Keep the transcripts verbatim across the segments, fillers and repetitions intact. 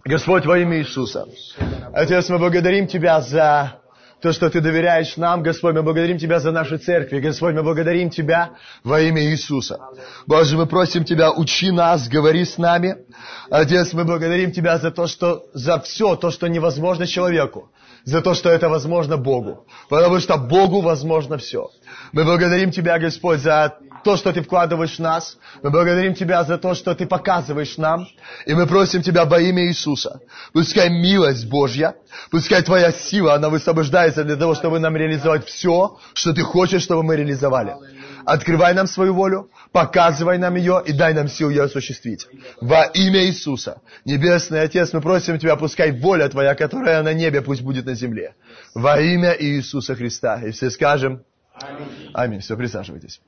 Господь, во имя Иисуса. Отец, мы благодарим Тебя за то, что Ты доверяешь нам. Господь, мы благодарим Тебя за наши церкви. Господь, мы благодарим Тебя во имя Иисуса. Боже, мы просим Тебя, учи нас, говори с нами. Отец, мы благодарим Тебя за то, что за все то, что невозможно человеку. За то, что это возможно Богу. Потому что Богу возможно все. Мы благодарим Тебя, Господь, за то, что Ты вкладываешь в нас. Мы благодарим Тебя за то, что Ты показываешь нам. И мы просим Тебя во имя Иисуса. Пускай милость Божья, пускай Твоя сила, она высвобождается для того, чтобы нам реализовать все, что Ты хочешь, чтобы мы реализовали. Открывай нам свою волю, показывай нам ее и дай нам силу ее осуществить. Во имя Иисуса. Небесный Отец, мы просим Тебя, пускай воля Твоя, которая на небе, пусть будет на земле. Во имя Иисуса Христа. И все скажем Аминь. Аминь. Все, присаживайтесь.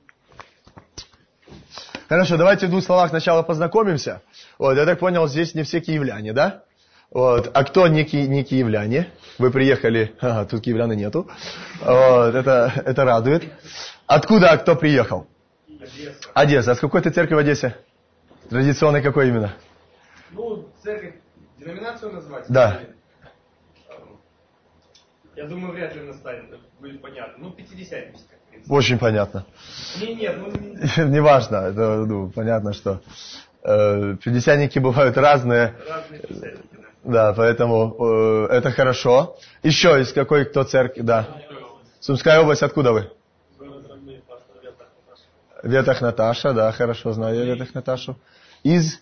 Хорошо, давайте в двух словах сначала познакомимся. Вот, я так понял, здесь не все киевляне, да? Вот, а кто не, ки, не киевляне? Вы приехали, ага, тут киевляна нету. Вот, это, это радует. Откуда, кто приехал? Одесса. Одесса. А с какой ты церкви в Одессе? Традиционной какой именно? Ну, церковь, деноминацию назвать? Да. Я думаю, вряд ли настанет, будет понятно. Ну, пятидесятническая. Очень понятно. Не, нет, ну... Не... Неважно, это, ну, понятно, что э, пятидесятники бывают разные. Разные пятидесятники, да. Да, поэтому э, это хорошо. Еще из какой кто церкви? Да. Сумская область, откуда вы? Ветах Наташа, да, хорошо знаю я Ветах Наташу. Из?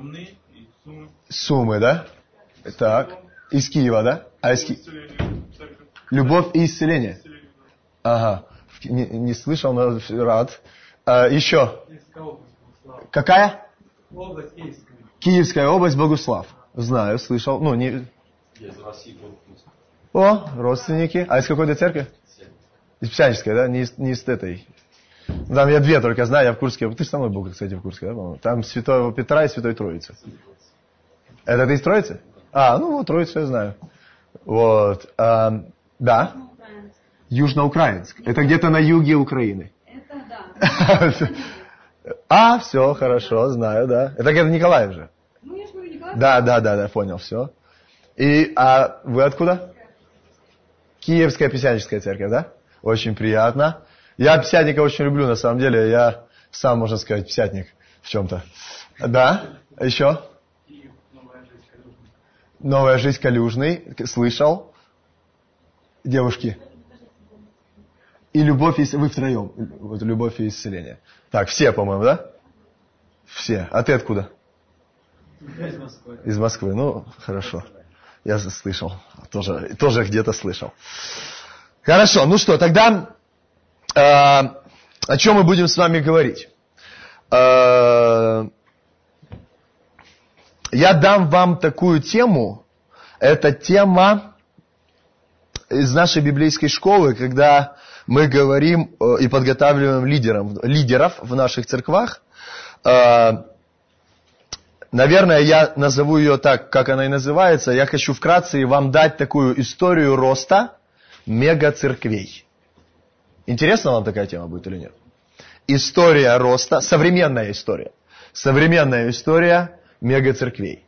Сумы, да? Так. Из Киева, да? А из Ки... Любовь и исцеление. Ага. Не, не слышал, но рад. А, еще. Какая? Область Киевская. Киевская область, Богуслав. Знаю, слышал. Ну, не... О, родственники. А из какой ты церкви? Из Псянической, да? Не из, не из этой. Там я две только знаю, я в Курске. Ты же со мной был, кстати, в Курске, да, по-моему? Там Святого Петра и Святой Троицы. Это ты из Троицы? А, ну вот Троицу я знаю. Вот. А, да. Южноукраинск. Это где-то на юге Украины. Это да. А, все, хорошо, знаю, да. Это где-то Николаев же. Ну, я же говорю, Николаев. Да, да, да, да, понял, все. И, а вы откуда? Киевская Пятидесятническая церковь, да? Очень приятно. Я пятидесятника очень люблю, на самом деле. Я сам, можно сказать, пятидесятник в чем-то. Да? Еще? Новая жизнь Калюжный. Слышал? Девушки. И любовь и... Вы втроем. Вот любовь и исцеление. Так, все, по-моему, да? Все. А ты откуда? Из Москвы. Из Москвы. Ну, хорошо. Я слышал. Тоже, тоже где-то слышал. Хорошо. Ну что, тогда... Э, о чем мы будем с вами говорить? Э, я дам вам такую тему. Это тема из нашей библейской школы, когда мы говорим и подготавливаем лидеров, лидеров в наших церквах. Наверное, я назову ее так, как она и называется. Я хочу вкратце вам дать такую историю роста мегацерквей. Интересна вам такая тема будет или нет? История роста, современная история. Современная история мегацерквей.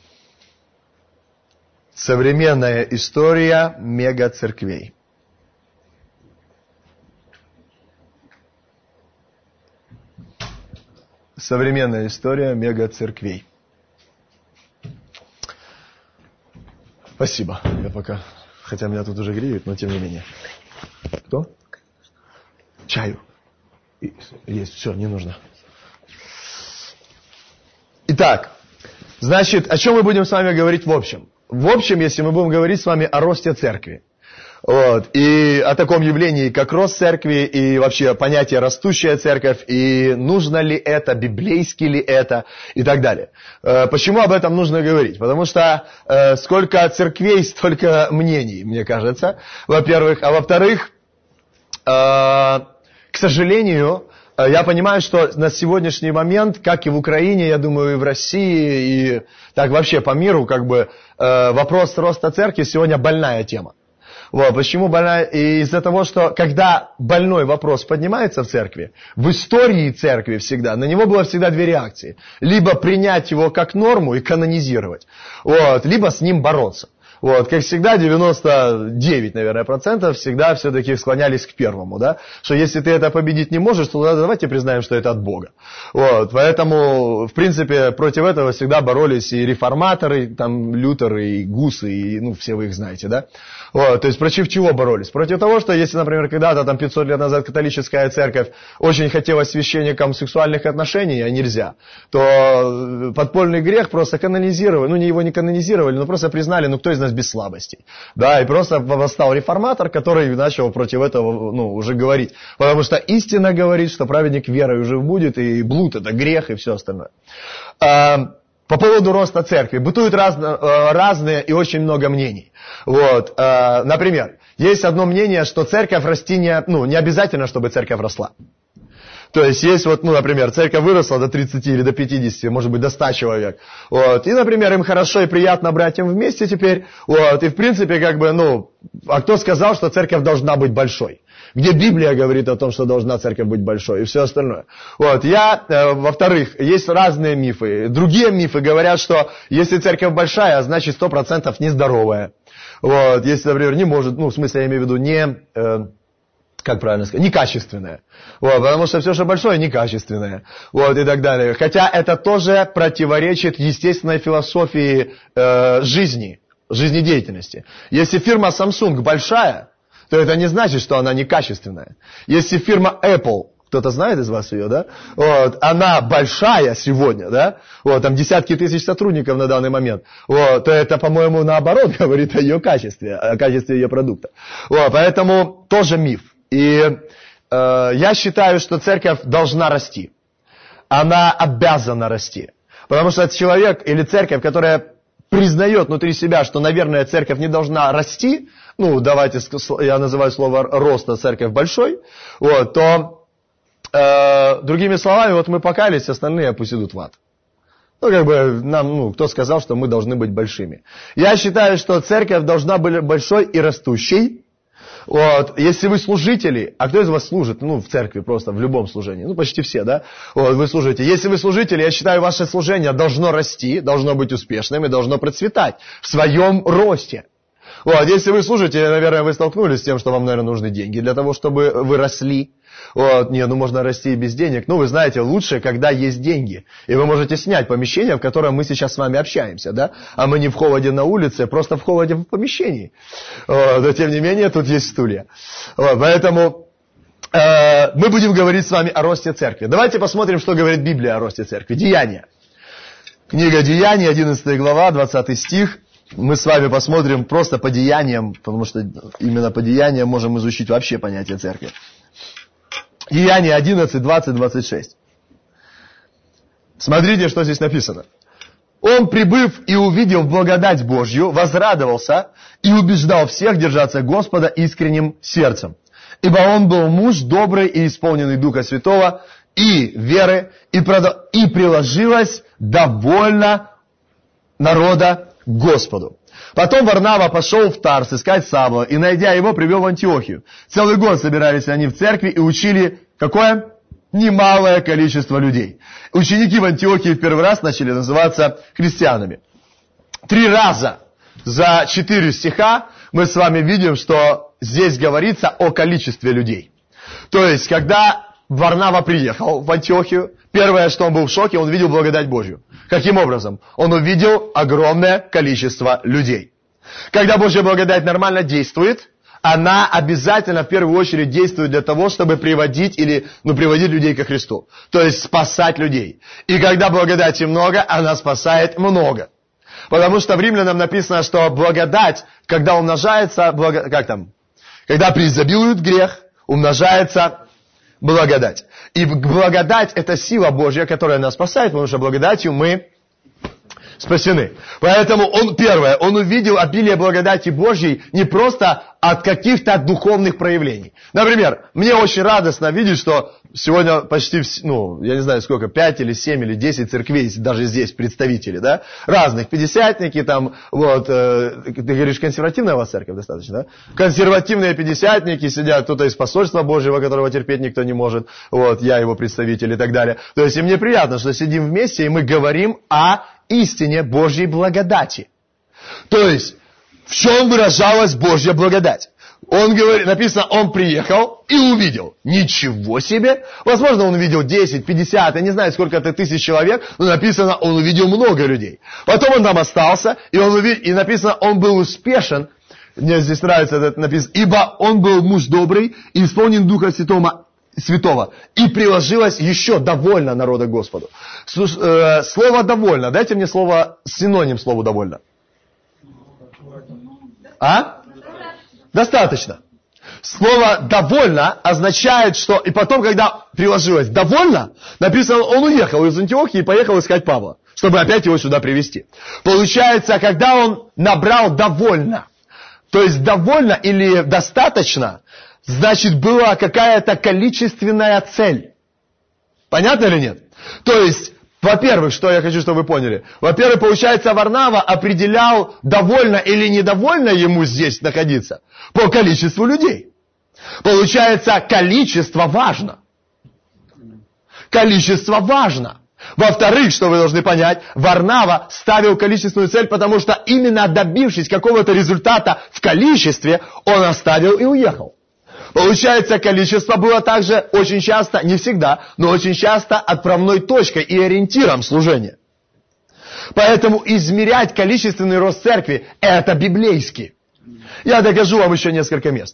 Современная история мегацерквей. Современная история мегацерквей. Спасибо. Я пока... Хотя меня тут уже греют, но тем не менее. Кто? Чаю. Есть, все, не нужно. Итак, значит, о чем мы будем с вами говорить в общем? В общем, если мы будем говорить с вами о росте церкви. Вот, и о таком явлении, как рост церкви, и вообще понятие растущая церковь, и нужно ли это, библейски ли это, и так далее. Почему об этом нужно говорить? Потому что э, сколько церквей, столько мнений, мне кажется, во-первых. А во-вторых, э, к сожалению, я понимаю, что на сегодняшний момент, как и в Украине, я думаю, и в России, и так вообще по миру, как бы э, вопрос роста церкви сегодня больная тема. Вот, почему больная? И из-за того, что когда больной вопрос поднимается в церкви, в истории церкви всегда, на него было всегда две реакции. Либо принять его как норму и канонизировать, вот, либо с ним бороться. Вот, как всегда, девяносто девять, наверное, процентов всегда все-таки склонялись к первому, да, что если ты это победить не можешь, то давайте признаем, что это от Бога. Вот, поэтому, в принципе, против этого всегда боролись и реформаторы, там, Лютеры, и Гусы, и, ну, все вы их знаете, да. Вот, то есть, против чего боролись? Против того, что если, например, когда-то, там, пятьсот лет назад католическая церковь очень хотела священникам сексуальных отношений, а нельзя, то подпольный грех просто канонизировали, ну, не его не канонизировали, но просто признали, ну, кто из нас без слабостей. Да, и просто восстал реформатор, который начал против этого, ну, уже говорить. Потому что истина говорит, что праведник верой жив будет, и блуд это грех, и все остальное. А, по поводу роста церкви. Бытуют разно, разные и очень много мнений. Вот, а, например, есть одно мнение, что церковь расти не, ну, не обязательно, чтобы церковь росла. То есть есть вот, ну, например, церковь выросла до тридцати или до пятидесяти, может быть, до ста человек. Вот. И, например, им хорошо и приятно братьям вместе теперь. Вот. И, в принципе, как бы, ну, а кто сказал, что церковь должна быть большой? Где Библия говорит о том, что должна церковь быть большой и все остальное. Вот. Я, э, во-вторых, есть разные мифы. Другие мифы говорят, что если церковь большая, значит сто процентов нездоровая. Вот. Если, например, не может, ну, в смысле, я имею в виду, не... Э, как правильно сказать, некачественное. Вот, потому что все, что большое, некачественное. Вот, и так далее. Хотя это тоже противоречит естественной философии э, жизни, жизнедеятельности. Если фирма Samsung большая, то это не значит, что она некачественная. Если фирма Apple, кто-то знает из вас ее, да? Вот, она большая сегодня, да? Вот, там десятки тысяч сотрудников на данный момент. Вот, то это, по-моему, наоборот говорит о ее качестве, о качестве ее продукта. Вот, поэтому тоже миф. И э, я считаю, что церковь должна расти. Она обязана расти. Потому что человек или церковь, которая признает внутри себя, что, наверное, церковь не должна расти, ну, давайте, я называю слово роста церковь большой, вот, то, э, другими словами, вот мы покаялись, остальные пусть идут в ад. Ну, как бы, нам, ну, кто сказал, что мы должны быть большими. Я считаю, что церковь должна быть большой и растущей. Вот, если вы служители, а кто из вас служит, ну, в церкви просто, в любом служении, ну, почти все, да, вот, вы служите. Если вы служители, я считаю, ваше служение должно расти, должно быть успешным и должно процветать в своем росте. Вот, если вы служите, наверное, вы столкнулись с тем, что вам, наверное, нужны деньги для того, чтобы вы росли. Вот, не, ну можно расти и без денег. Ну, вы знаете, лучше, когда есть деньги. И вы можете снять помещение, в котором мы сейчас с вами общаемся, да? А мы не в холоде на улице, просто в холоде в помещении. Вот, но, тем не менее, тут есть стулья. Вот, поэтому э, мы будем говорить с вами о росте церкви. Давайте посмотрим, что говорит Библия о росте церкви. Деяния. Книга Деяний, одиннадцатая глава, двадцатый стих. Мы с вами посмотрим просто по деяниям, потому что именно по деяниям можем изучить вообще понятие церкви. Деяния одиннадцать, двадцать, двадцать шесть. Смотрите, что здесь написано. Он, прибыв и увидев благодать Божью, возрадовался и убеждал всех держаться Господа искренним сердцем. Ибо он был муж добрый и исполненный Духа Святого и веры, и, продал, и приложилось довольно народа к Господу. Потом Варнава пошел в Тарс искать Савла, и, найдя его, привел в Антиохию. Целый год собирались они в церкви и учили какое? Немалое количество людей. Ученики в Антиохии в первый раз начали называться христианами. Три раза за четыре стиха мы с вами видим, что здесь говорится о количестве людей. То есть, когда Варнава приехал в Антиохию, первое, что он был в шоке, он видел благодать Божью. Каким образом? Он увидел огромное количество людей. Когда Божья благодать нормально действует, она обязательно в первую очередь действует для того, чтобы приводить или, ну, приводить людей ко Христу. То есть спасать людей. И когда благодати много, она спасает много. Потому что в Римлянам написано, что благодать, когда умножается, благо... как там? Когда преизобилует грех, умножается благодать. И благодать — это сила Божья, которая нас спасает, потому что благодатью мы спасены. Поэтому он, первое, он увидел обилие благодати Божьей не просто от каких-то духовных проявлений. Например, мне очень радостно видеть, что сегодня почти, ну, я не знаю сколько, пять или семь или десять церквей, даже здесь представители, да, разных, пятидесятники, там, вот, э, ты говоришь, консервативная у вас церковь достаточно, да? Консервативные пятидесятники сидят, кто-то из посольства Божьего, которого терпеть никто не может, вот, я его представитель и так далее. То есть, и мне приятно, что сидим вместе, и мы говорим о истине Божьей благодати. То есть, в чем выражалась Божья благодать? Он говорит, написано, он приехал и увидел. Ничего себе! Возможно, он увидел десять, пятьдесят, я не знаю, сколько это тысяч человек, но написано, он увидел много людей. Потом он там остался, и, он увидел, и написано, он был успешен. Мне здесь нравится это написано. Ибо он был муж добрый и исполнен Духа Святого, Святого. И приложилось еще довольно народа Господу. Слово «довольно». Дайте мне слово, синоним слову «довольно». А? Достаточно. Слово «довольно» означает, что... И потом, когда приложилось «довольно», написано, он уехал из Антиохии и поехал искать Павла, чтобы опять его сюда привести. Получается, когда он набрал «довольно», то есть «довольно» или «достаточно», значит, была какая-то количественная цель. Понятно или нет? То есть... Во-первых, что я хочу, чтобы вы поняли. Во-первых, получается, Варнава определял, довольно или недовольно ему здесь находиться, по количеству людей. Получается, количество важно. Количество важно. Во-вторых, что вы должны понять, Варнава ставил количественную цель, потому что именно добившись какого-то результата в количестве, он оставил и уехал. Получается, количество было также очень часто, не всегда, но очень часто отправной точкой и ориентиром служения. Поэтому измерять количественный рост церкви – это библейски. Я докажу вам еще несколько мест.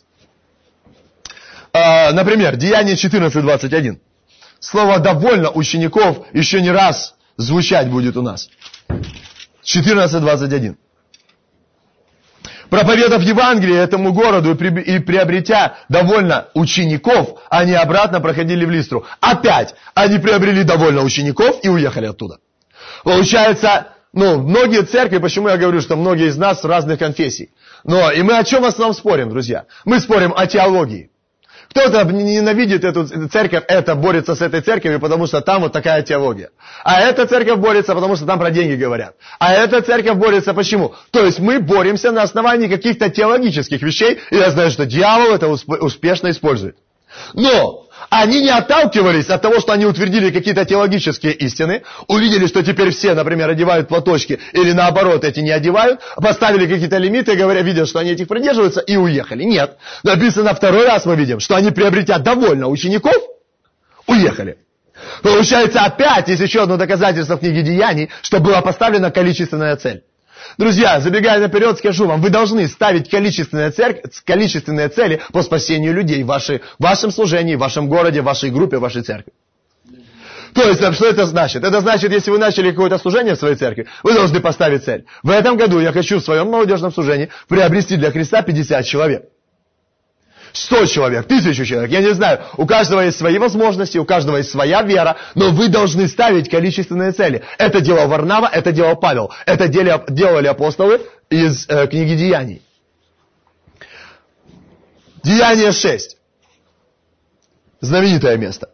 А, например, Деяние четырнадцать двадцать один. Слово «довольно» учеников еще не раз звучать будет у нас. четырнадцать двадцать один. Проповедав Евангелие этому городу и приобретя довольно учеников, они обратно проходили в Листру. Опять они приобрели довольно учеников и уехали оттуда. Получается, ну, многие церкви, почему я говорю, что многие из нас разных конфессий. Но и мы о чем в основном спорим, друзья? Мы спорим о теологии. Кто-то ненавидит эту церковь, это борется с этой церковью, потому что там вот такая теология. А эта церковь борется, потому что там про деньги говорят. А эта церковь борется почему? То есть мы боремся на основании каких-то теологических вещей, и я знаю, что дьявол это успешно использует. Но они не отталкивались от того, что они утвердили какие-то теологические истины, увидели, что теперь все, например, одевают платочки, или наоборот, эти не одевают, поставили какие-то лимиты, говоря, видят, что они этих придерживаются, и уехали. Нет. Написано второй раз мы видим, что они, приобретя довольно учеников, уехали. Получается, опять есть еще одно доказательство в книге Деяний, что была поставлена количественная цель. Друзья, забегая наперед, скажу вам, вы должны ставить количественные, церк... количественные цели по спасению людей в, вашей... в вашем служении, в вашем городе, в вашей группе, в вашей церкви. То есть, что это значит? Это значит, если вы начали какое-то служение в своей церкви, вы должны поставить цель. В этом году я хочу в своем молодежном служении приобрести для Христа пятьдесят человек. сто человек, тысячу человек, я не знаю. У каждого есть свои возможности, у каждого есть своя вера, но вы должны ставить количественные цели. Это делал Варнава, это делал Павел. Это делали апостолы из э, книги Деяний. Деяние шесть. Знаменитое место.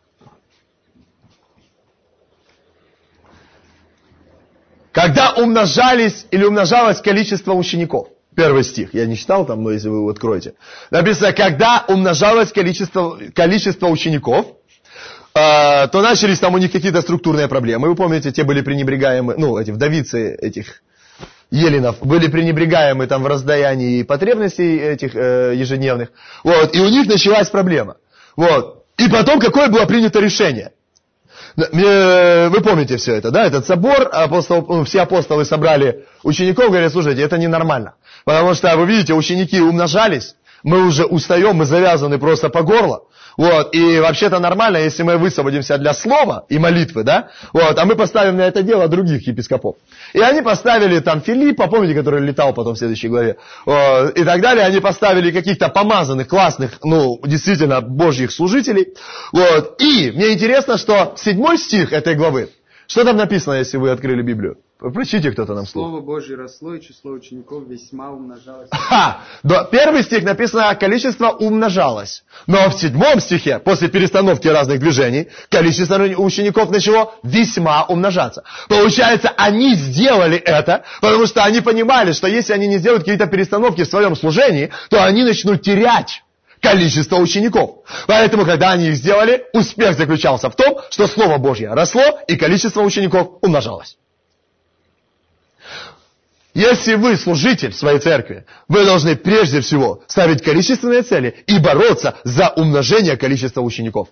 Когда умножались или умножалось количество учеников. Первый стих, я не читал там, но если вы его откроете. Написано, когда умножалось количество, количество учеников, э, то начались там у них какие-то структурные проблемы. Вы помните, те были пренебрегаемы, ну, эти вдовицы этих еленов, были пренебрегаемы там в раздаянии потребностей этих э, ежедневных. Вот, и у них началась проблема. Вот. И потом какое было принято решение? Вы помните все это, да? Этот собор, апостол, все апостолы собрали учеников, говорят, слушайте, это ненормально. Потому что, вы видите, ученики умножались, мы уже устаем, мы завязаны просто по горло. Вот, и вообще-то нормально, если мы высвободимся для слова и молитвы, да? Вот, а мы поставим на это дело других епископов. И они поставили там Филиппа, помните, который летал потом в следующей главе, вот, и так далее. Они поставили каких-то помазанных, классных, ну, действительно, божьих служителей. Вот, и мне интересно, что седьмой стих этой главы, Что там написано, если вы открыли Библию? Прочтите кто-то нам слово. Слово Божье росло, и число учеников весьма умножалось. Ха! Да, первый стих написано, количество умножалось. Но в седьмом стихе, после перестановки разных движений, количество учеников начало весьма умножаться. Получается, они сделали это, потому что они понимали, что если они не сделают какие-то перестановки в своем служении, то они начнут терять количество учеников. Поэтому, когда они их сделали, успех заключался в том, что Слово Божье росло, и количество учеников умножалось. Если вы служитель своей церкви, вы должны прежде всего ставить количественные цели и бороться за умножение количества учеников.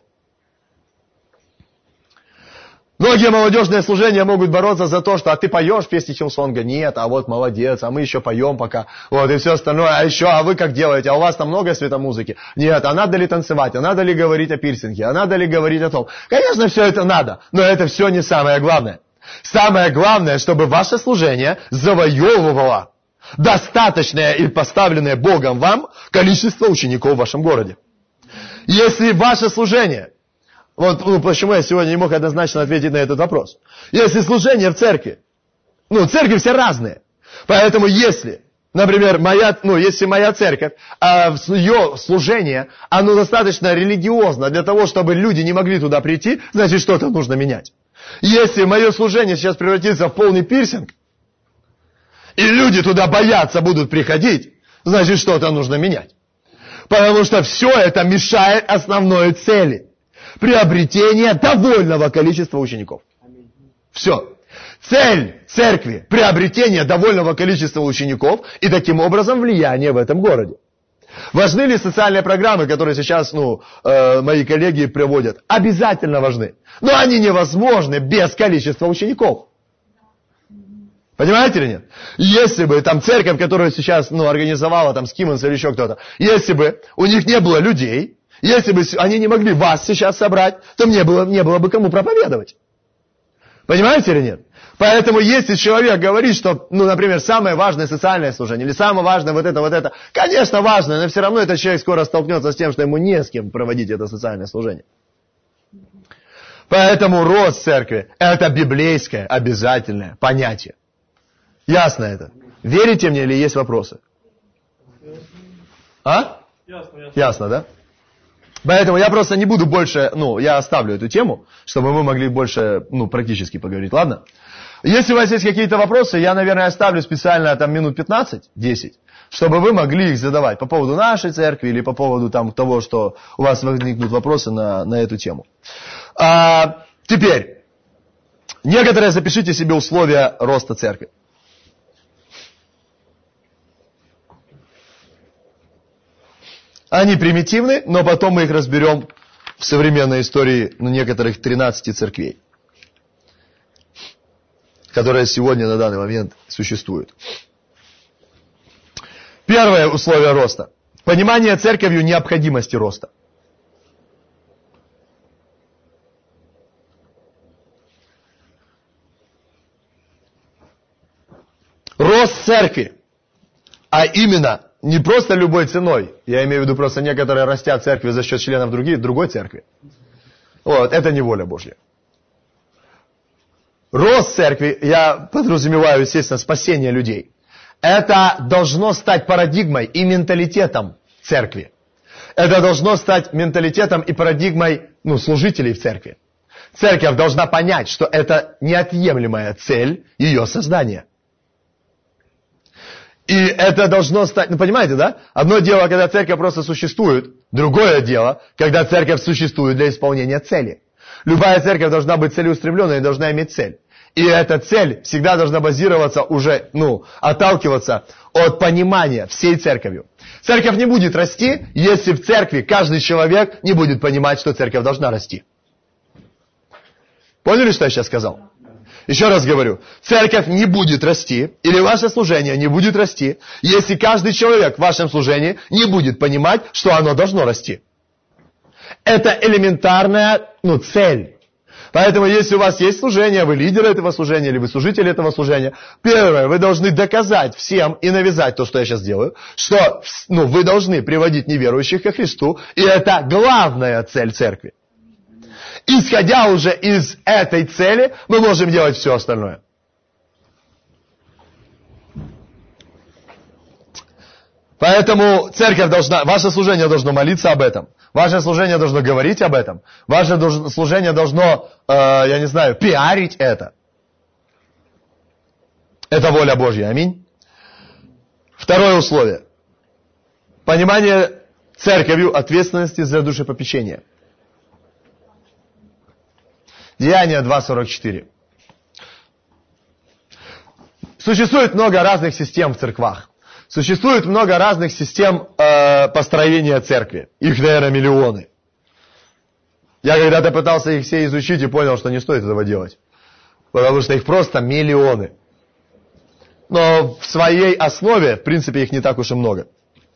Многие молодежные служения могут бороться за то, что а ты поешь песни Хиллсонга? Нет, а вот молодец, а мы еще поем пока. Вот и все остальное. А еще, а вы как делаете? А у вас там много светомузыки? Нет, а надо ли танцевать? А надо ли говорить о пирсинге? А надо ли говорить о том? Конечно, все это надо, но это все не самое главное. Самое главное, чтобы ваше служение завоевывало достаточное и поставленное Богом вам количество учеников в вашем городе. Если ваше служение, вот ну, почему я сегодня не мог однозначно ответить на этот вопрос. Если служение в церкви, ну церкви все разные, поэтому если, например, моя, ну, если моя церковь, а ее служение, оно достаточно религиозно для того, чтобы люди не могли туда прийти, значит что-то нужно менять. Если мое служение сейчас превратится в полный пирсинг, и люди туда боятся будут приходить, значит что-то нужно менять. Потому что все это мешает основной цели. Приобретение довольного количества учеников. Все. Цель церкви – приобретение довольного количества учеников и таким образом влияние в этом городе. Важны ли социальные программы, которые сейчас ну, э, мои коллеги приводят? Обязательно важны. Но они невозможны без количества учеников. Понимаете или нет? Если бы там церковь, которую сейчас ну, организовала там Скиммонс или еще кто-то, если бы у них не было людей, если бы они не могли вас сейчас собрать, то мне было, не было бы кому проповедовать. Понимаете или нет? Поэтому если человек говорит, что, ну, например, самое важное социальное служение, или самое важное вот это, вот это, конечно, важно, но все равно этот человек скоро столкнется с тем, что ему не с кем проводить это социальное служение. Поэтому рост церкви – это библейское обязательное понятие. Ясно это? Верите мне или есть вопросы? А? Ясно, ясно. Ясно, да? Поэтому я просто не буду больше, ну, я оставлю эту тему, чтобы мы могли больше, ну, практически поговорить, ладно? Если у вас есть какие-то вопросы, я, наверное, оставлю специально там минут пятнадцать-десять, чтобы вы могли их задавать по поводу нашей церкви или по поводу там того, что у вас возникнут вопросы на, на эту тему. А, теперь, некоторые запишите себе условия роста церкви. Они примитивны, но потом мы их разберем в современной истории ну, некоторых тринадцати церквей, которые сегодня на данный момент существуют. Первое условие роста. Понимание церковью необходимости роста. Рост церкви, а именно не просто любой ценой, я имею в виду просто некоторые растят церкви за счет членов других, другой церкви. Вот, это не воля Божья. Рост церкви, я подразумеваю, естественно, спасение людей. Это должно стать парадигмой и менталитетом церкви. Это должно стать менталитетом и парадигмой ну, служителей в церкви. Церковь должна понять, что это неотъемлемая цель ее создания. И это должно стать, ну понимаете, да? Одно дело, когда церковь просто существует, другое дело, когда церковь существует для исполнения цели. Любая церковь должна быть целеустремленной и должна иметь цель. И эта цель всегда должна базироваться уже, ну, отталкиваться от понимания всей церковью. Церковь не будет расти, если в церкви каждый человек не будет понимать, что церковь должна расти. Поняли, что я сейчас сказал? Еще раз говорю, церковь не будет расти, или ваше служение не будет расти, если каждый человек в вашем служении не будет понимать, что оно должно расти. Это элементарная, ну, цель. Поэтому, если у вас есть служение, вы лидер этого служения, или вы служитель этого служения, первое, вы должны доказать всем и навязать то, что я сейчас делаю, что ну, вы должны приводить неверующих ко Христу, и это главная цель церкви. Исходя уже из этой цели, мы можем делать все остальное. Поэтому церковь должна, ваше служение должно молиться об этом. Ваше служение должно говорить об этом. Ваше служение должно, э, я не знаю, пиарить это. Это воля Божья. Аминь. Второе условие. Понимание церковью ответственности за душепопечение. Деяния два сорок четыре. Существует много разных систем в церквах. Существует много разных систем э, построения церкви. Их, наверное, миллионы. Я когда-то пытался их все изучить и понял, что не стоит этого делать. Потому что их просто миллионы. Но в своей основе, в принципе, их не так уж и много.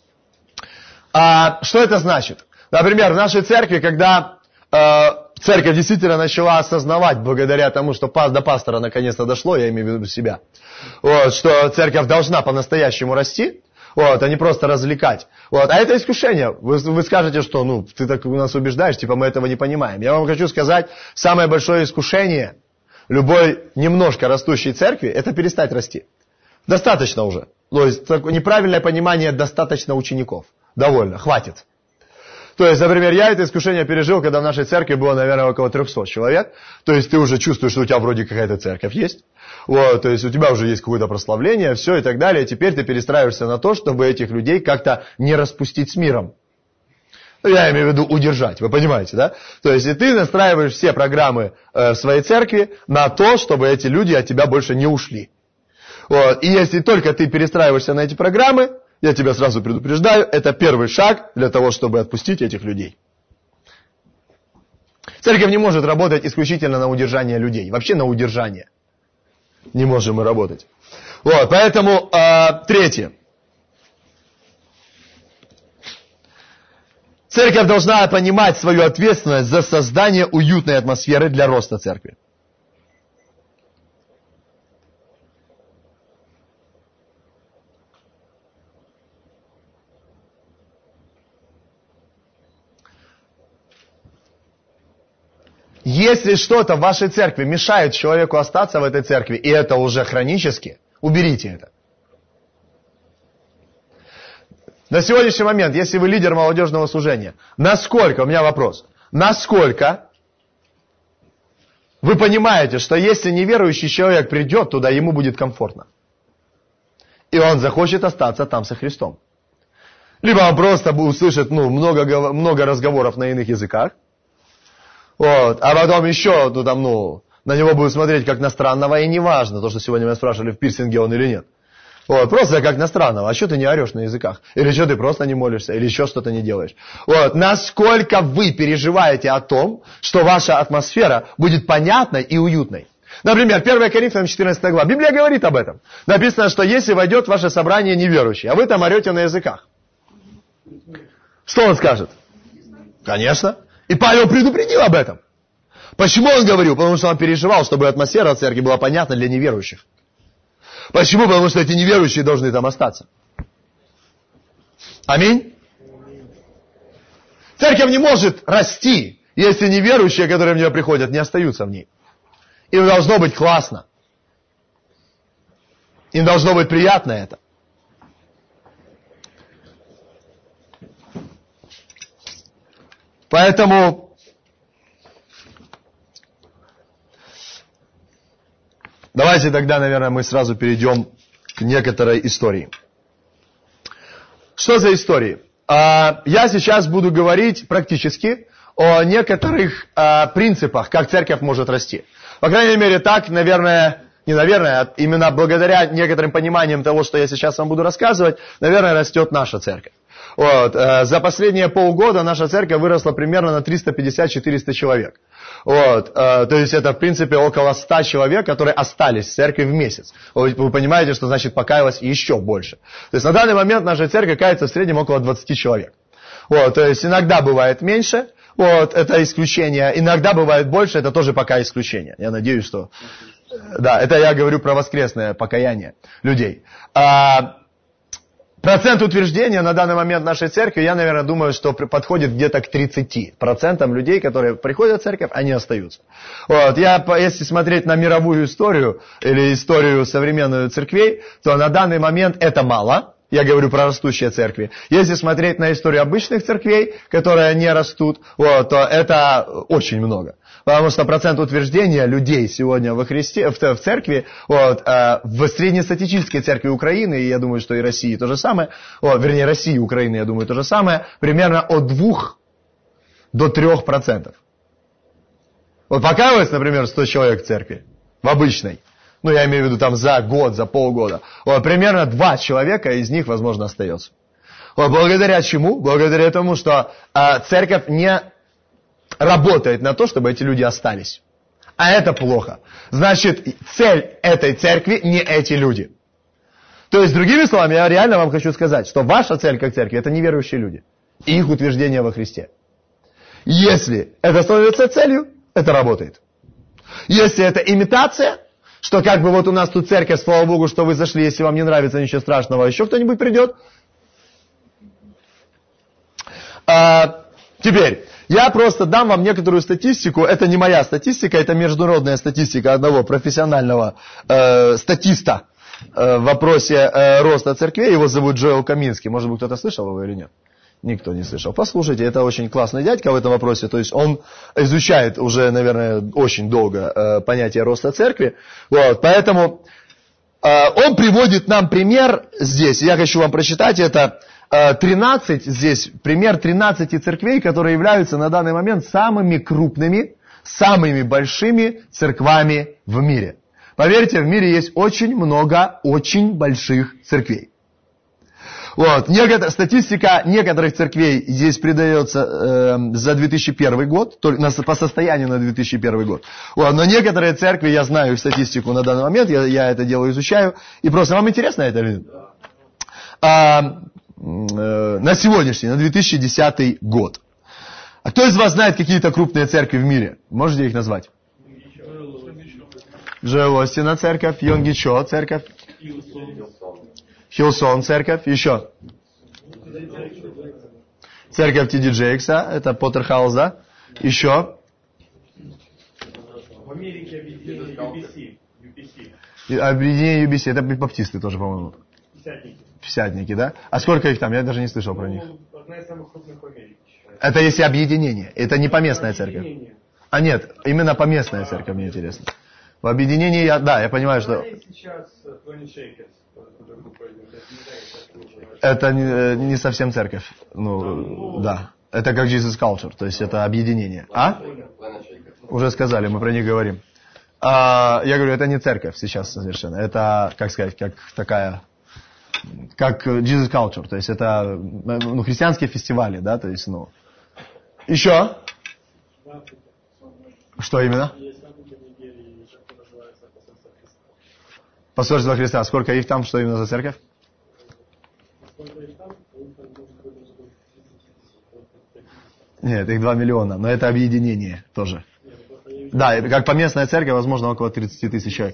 А что это значит? Например, в нашей церкви, когда э, церковь действительно начала осознавать, благодаря тому, что пас, до пастора наконец-то дошло, я имею в виду себя, вот, что церковь должна по-настоящему расти, вот, а не просто развлекать. Вот, а это искушение. Вы, вы скажете, что ну, ты так нас убеждаешь, типа мы этого не понимаем. Я вам хочу сказать, самое большое искушение любой немножко растущей церкви – это перестать расти. Достаточно уже. То есть неправильное понимание «достаточно учеников». Довольно, хватит. То есть, например, я это искушение пережил, когда в нашей церкви было, наверное, около трехсот человек. То есть ты уже чувствуешь, что у тебя вроде какая-то церковь есть. Вот, то есть у тебя уже есть какое-то прославление, все и так далее. Теперь ты перестраиваешься на то, чтобы этих людей как-то не распустить с миром. Я имею в виду удержать, вы понимаете, да? То есть и ты настраиваешь все программы э, в своей церкви на то, чтобы эти люди от тебя больше не ушли. Вот. И если только ты перестраиваешься на эти программы, я тебя сразу предупреждаю, это первый шаг для того, чтобы отпустить этих людей. Церковь не может работать исключительно на удержание людей. Вообще на удержание не можем мы работать. Вот, поэтому э, третье. Церковь должна понимать свою ответственность за создание уютной атмосферы для роста церкви. Если что-то в вашей церкви мешает человеку остаться в этой церкви, и это уже хронически, уберите это. На сегодняшний момент, если вы лидер молодежного служения, насколько, у меня вопрос, насколько вы понимаете, что если неверующий человек придет туда, ему будет комфортно, и он захочет остаться там со Христом? Либо он просто услышит ну, много, много разговоров на иных языках, вот, а потом еще, ну, там, ну, на него будут смотреть как на странного, и неважно, то, что сегодня меня спрашивали, в пирсинге он или нет. Вот, просто как на странного, а что ты не орешь на языках? Или что ты просто не молишься, или еще что-то не делаешь? Вот, насколько вы переживаете о том, что ваша атмосфера будет понятной и уютной? Например, первое Коринфянам четырнадцатая глава, Библия говорит об этом. Написано, что если войдет в ваше собрание неверующий, а вы там орете на языках, что он скажет? Конечно. И Павел предупредил об этом. Почему он говорил? Потому что он переживал, чтобы атмосфера церкви была понятна для неверующих. Почему? Потому что эти неверующие должны там остаться. Аминь. Церковь не может расти, если неверующие, которые в нее приходят, не остаются в ней. Им должно быть классно. Им должно быть приятно это. Поэтому давайте тогда, наверное, мы сразу перейдем к некоторой истории. Что за истории? Я сейчас буду говорить практически о некоторых принципах, как церковь может расти. По крайней мере, так, наверное, не наверное, а именно благодаря некоторым пониманиям того, что я сейчас вам буду рассказывать, наверное, растет наша церковь. Вот. За последние полгода наша церковь выросла примерно на триста пятьдесят - четыреста человек. Вот. То есть это, в принципе, около ста человек, которые остались в церкви в месяц. Вы понимаете, что значит покаялось еще больше. То есть на данный момент наша церковь кается в среднем около двадцати человек. Вот. То есть иногда бывает меньше, вот, это исключение. Иногда бывает больше, это тоже пока исключение. Я надеюсь, что... Да, это я говорю про воскресное покаяние людей. А... Процент утверждения на данный момент нашей церкви, я, наверное, думаю, что подходит где-то к тридцати процентам людей, которые приходят в церковь, они остаются. Вот. Я, если смотреть на мировую историю или историю современных церквей, то на данный момент это мало. Я говорю про растущие церкви. Если смотреть на историю обычных церквей, которые не растут, вот, то это очень много. Потому что процент утверждения людей сегодня во Христе, в, в церкви, вот, э, в среднестатистической церкви Украины, и я думаю, что и России то же самое, вот, вернее, России и Украины, я думаю, то же самое, примерно от двух до трёх процентов. Вот покаялось, например, сто человек в церкви, в обычной. Ну, я имею в виду там за год, за полгода. Вот, примерно два человека из них, возможно, остается. Вот, благодаря чему? Благодаря тому, что э, церковь не работает на то, чтобы эти люди остались. А это плохо. Значит, цель этой церкви не эти люди. То есть, другими словами, я реально вам хочу сказать, что ваша цель как церкви — это неверующие люди. И их утверждение во Христе. Если это становится целью, это работает. Если это имитация, что как бы вот у нас тут церковь, слава Богу, что вы зашли, если вам не нравится, ничего страшного, еще кто-нибудь придет. А, теперь, я просто дам вам некоторую статистику, это не моя статистика, это международная статистика одного профессионального э, статиста э, в вопросе э, роста церквей, его зовут Джоэл Каминский, может быть кто-то слышал его или нет? Никто не слышал. Послушайте, это очень классный дядька в этом вопросе. То есть он изучает уже, наверное, очень долго э, понятие роста церкви. Вот, поэтому э, он приводит нам пример здесь. Я хочу вам прочитать это. Э, тринадцать здесь, пример тринадцати церквей, которые являются на данный момент самыми крупными, самыми большими церквами в мире. Поверьте, в мире есть очень много очень больших церквей. Вот. Некотор, статистика некоторых церквей здесь придается э, за две тысячи первый год, только на, по состоянию на две тысячи первый год. Вот. Но некоторые церкви, я знаю их статистику на данный момент, я, я это дело изучаю. И просто вам интересно это или нет? А, э, на сегодняшний, на две тысячи десятый год. А кто из вас знает какие-то крупные церкви в мире? Можете их назвать? Джоэл Остина церковь, Йонгичо церковь. Хилсон церковь, еще. Церковь Ти Ди Джейкса, это Поттерхаус, да? Еще. В Америке объединение ю би си. ю би си. Объединение ю би си, это баптисты тоже, по-моему. Пятидесятники. Пятидесятники, да? А сколько их там? Я даже не слышал про них. Ну, одна из самых крупных в Америке. Это если объединение, это не поместная церковь. Объединение. А нет, именно поместная церковь, мне интересно. В объединении, я, да, я понимаю, что... Сейчас Тони Шейкерс. Это не, не совсем церковь. Ну, да. Это как Jesus Culture, то есть это объединение. А? Уже сказали, мы про них говорим. А, я говорю, это не церковь сейчас совершенно. Это, как сказать, как такая, как Jesus Culture, то есть это, ну, христианские фестивали, да, то есть, ну. Еще? Что именно? Посольство Христа. Сколько их там? Что именно за церковь? Нет, их два миллиона. Но это объединение тоже. Да, это как поместная церковь, возможно, около тридцати тысяч человек.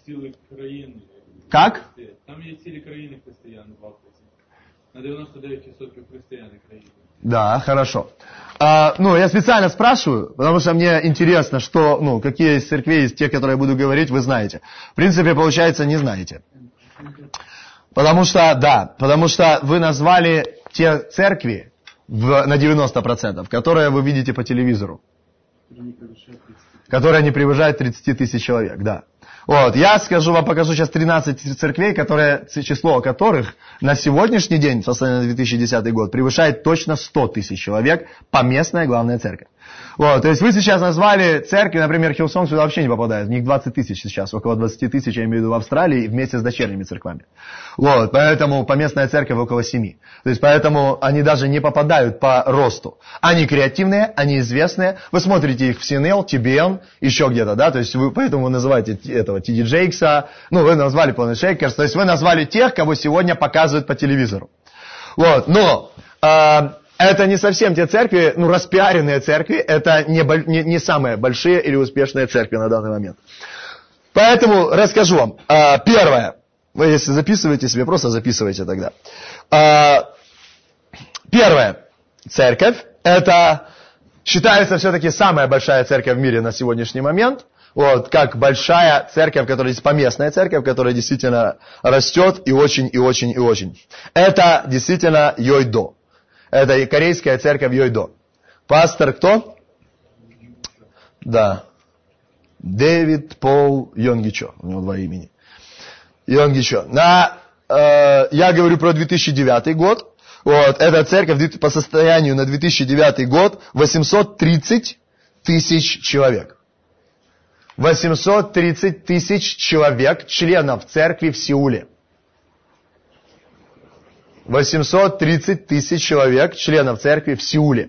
Как? Там є цілі країни християн в Африці. На девяносто девять процентов християни країни. Да, хорошо. А, ну, я специально спрашиваю, потому что мне интересно, что, ну, какие из церквей, из тех, которые я буду говорить, вы знаете. В принципе, получается, не знаете. Потому что, да, потому что вы назвали те церкви в, на девяносто процентов, которые вы видите по телевизору. Которые не превышают тридцать тысяч человек, да. Вот, я скажу вам, покажу сейчас тринадцать церквей, которые, число которых на сегодняшний день, в состоянии на две тысячи десятый год, превышает точно сто тысяч человек, поместная главная церковь. Вот, то есть вы сейчас назвали церкви, например, Хилсон сюда вообще не попадает, в них двадцать тысяч сейчас, около двадцать тысяч, я имею в виду в Австралии, вместе с дочерними церквами. Вот, поэтому поместная церковь около семи. То есть поэтому они даже не попадают по росту. Они креативные, они известные, вы смотрите их в Си Эн Эл, Ти Би Эн, еще где-то, да, то есть вы поэтому вы называете этого Ти Ди Джейкса, ну вы назвали Planet Shakers, то есть вы назвали тех, кого сегодня показывают по телевизору. Вот, но... Э, Это не совсем те церкви, ну, распиаренные церкви, это не, не, не самые большие или успешные церкви на данный момент. Поэтому расскажу вам. Первое. Вы если записываете себе, просто записывайте тогда. А, первое. Церковь. Это считается все-таки самая большая церковь в мире на сегодняшний момент. Вот, как большая церковь, которая поместная церковь, которая действительно растет и очень, и очень, и очень. Это действительно Йойдо. Это корейская церковь Йойдо. Пастор кто? Да. Дэвид Пол Йонгичо. У него два имени. Йонгичо. На, э, я говорю про две тысячи девятый год. Вот, эта церковь по состоянию на две тысячи девятый год восемьсот тридцать тысяч человек. восемьсот тридцать тысяч человек, членов церкви в Сеуле. восемьсот тридцать тысяч человек, членов церкви в Сеуле.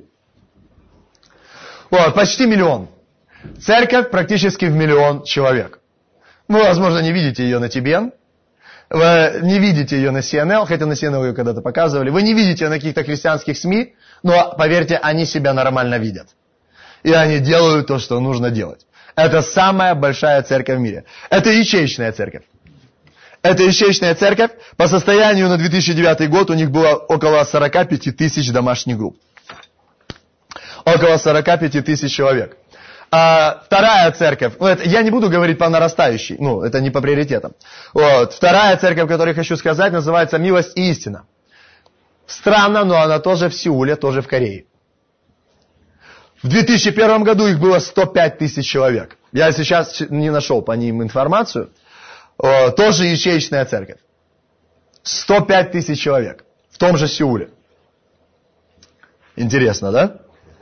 Вот, почти миллион. Церковь практически в миллион человек. Вы, возможно, не видите ее на Ти Би Эн. Вы не видите ее на Си Эн Эл, хотя на Си Эн Эл ее когда-то показывали. Вы не видите ее на каких-то христианских СМИ, но, поверьте, они себя нормально видят. И они делают то, что нужно делать. Это самая большая церковь в мире. Это ячеичная церковь. Это ячеичная церковь. По состоянию на две тысячи девятый год у них было около сорок пять тысяч домашних групп. Около сорок пять тысяч человек. А вторая церковь, ну, это, я не буду говорить по нарастающей, ну, это не по приоритетам. Вот. Вторая церковь, которую я хочу сказать, называется «Милость и истина». Странно, но она тоже в Сеуле, тоже в Корее. В две тысячи первом году их было сто пять тысяч человек. Я сейчас не нашел по ним информацию. О, тоже ячеичная церковь. сто пять тысяч человек. В том же Сеуле. Интересно, да?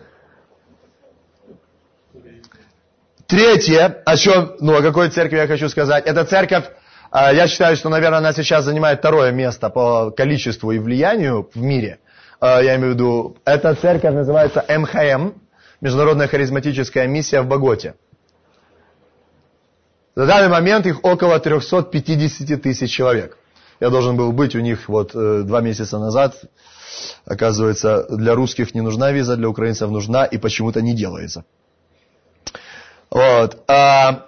Третье, о чем, ну, о какой церкви я хочу сказать. Это церковь, я считаю, что, наверное, она сейчас занимает второе место по количеству и влиянию в мире. Я имею в виду, эта церковь называется Эм Ха Эм, Международная харизматическая миссия в Боготе. На данный момент их около триста пятьдесят тысяч человек. Я должен был быть у них вот два месяца назад. Оказывается, для русских не нужна виза, для украинцев нужна и почему-то не делается. Вот. А,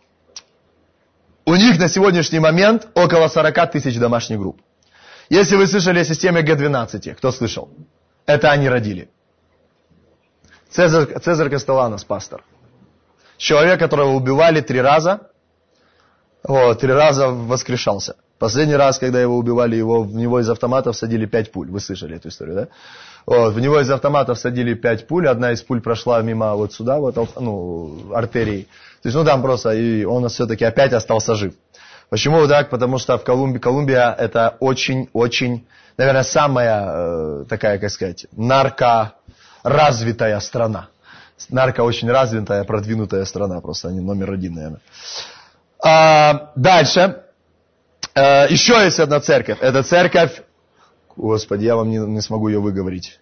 у них на сегодняшний момент около сорок тысяч домашних групп. Если вы слышали о системе Гэ двенадцать, кто слышал? Это они родили. Цезарь, Цезарь Кастеланос, пастор. Человек, которого убивали три раза, вот, три раза воскрешался. Последний раз, когда его убивали, его, в него из автоматов садили пять пуль. Вы слышали эту историю, да? Вот, в него из автоматов садили пять пуль. Одна из пуль прошла мимо вот сюда, вот, ну, артерии. То есть, ну, там просто, и он все-таки опять остался жив. Почему так? Потому что в Колумбии, Колумбия это очень-очень, наверное, самая э, такая, как сказать, наркоразвитая страна. Нарко очень развитая, продвинутая страна. Просто они номер один, наверное. А, дальше. А, еще есть одна церковь. Это церковь, Господи, я вам не, не смогу ее выговорить.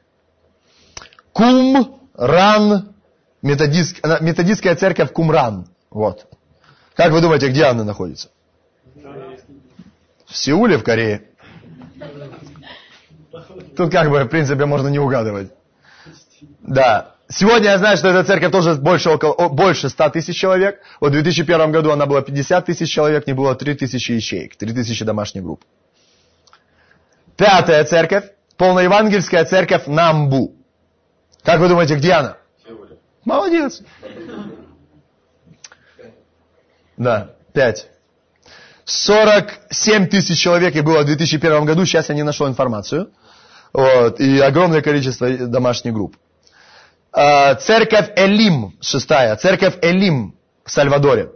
Кумран, методист, методистская церковь Кумран. Вот. Как вы думаете, где она находится? В Сеуле, в Корее. Тут как бы, в принципе, можно не угадывать. Да. Сегодня я знаю, что эта церковь тоже больше, около, больше ста тысяч человек. Вот в две тысячи первом году она была пятьдесят тысяч человек, не было три тысячи ячеек, три тысячи домашних групп. Пятая церковь, полноевангельская церковь Намбу. Как вы думаете, где она? Молодец. Да, пять. сорок семь тысяч человек и было в две тысячи первом году, сейчас я не нашел информацию. Вот, и огромное количество домашних групп. Церковь Элим, шестая. Церковь Элим в Сальвадоре.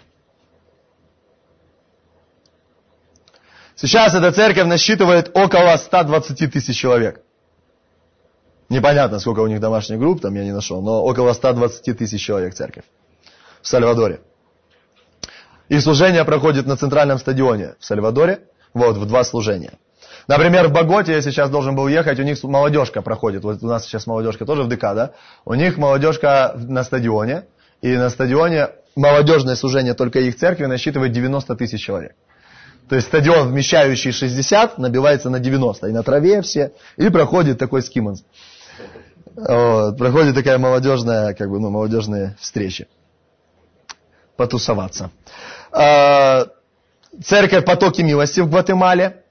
Сейчас эта церковь насчитывает около ста двадцати тысяч человек. Непонятно, сколько у них домашних групп, там я не нашел, но около ста двадцати тысяч человек церковь в Сальвадоре. И служение проходит на центральном стадионе в Сальвадоре, вот, в два служения. Например, в Боготе я сейчас должен был ехать, у них молодежка проходит, вот у нас сейчас молодежка тоже в ДК, да? У них молодежка на стадионе, и на стадионе молодежное служение только их церкви насчитывает девяносто тысяч человек. То есть стадион, вмещающий шестьдесят, набивается на девяносто, и на траве все, и проходит такой скиммонс. Вот, проходит такая молодежная, как бы, ну, молодежные встречи. Потусоваться. А, церковь «Потоки милости» в Гватемале.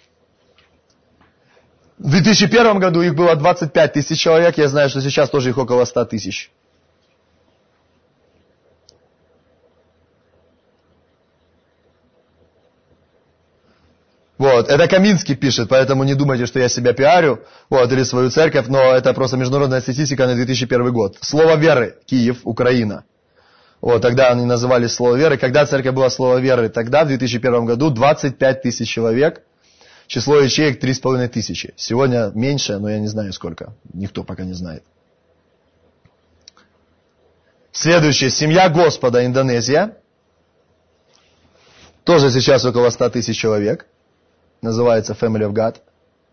В две тысячи первом году их было двадцать пять тысяч человек. Я знаю, что сейчас тоже их около ста тысяч. Вот, это Каминский пишет, поэтому не думайте, что я себя пиарю, вот, или свою церковь, но это просто международная статистика на две тысячи первый год. Слово веры, Киев, Украина. Вот, тогда они называли слово веры. Когда церковь была слово веры, тогда в две тысячи первом году двадцать пять тысяч человек, число ячеек три с половиной тысячи. Сегодня меньше, но я не знаю сколько, никто пока не знает. Следующее, семья Господа, Индонезия. Тоже сейчас около ста тысяч человек. Называется Family of God.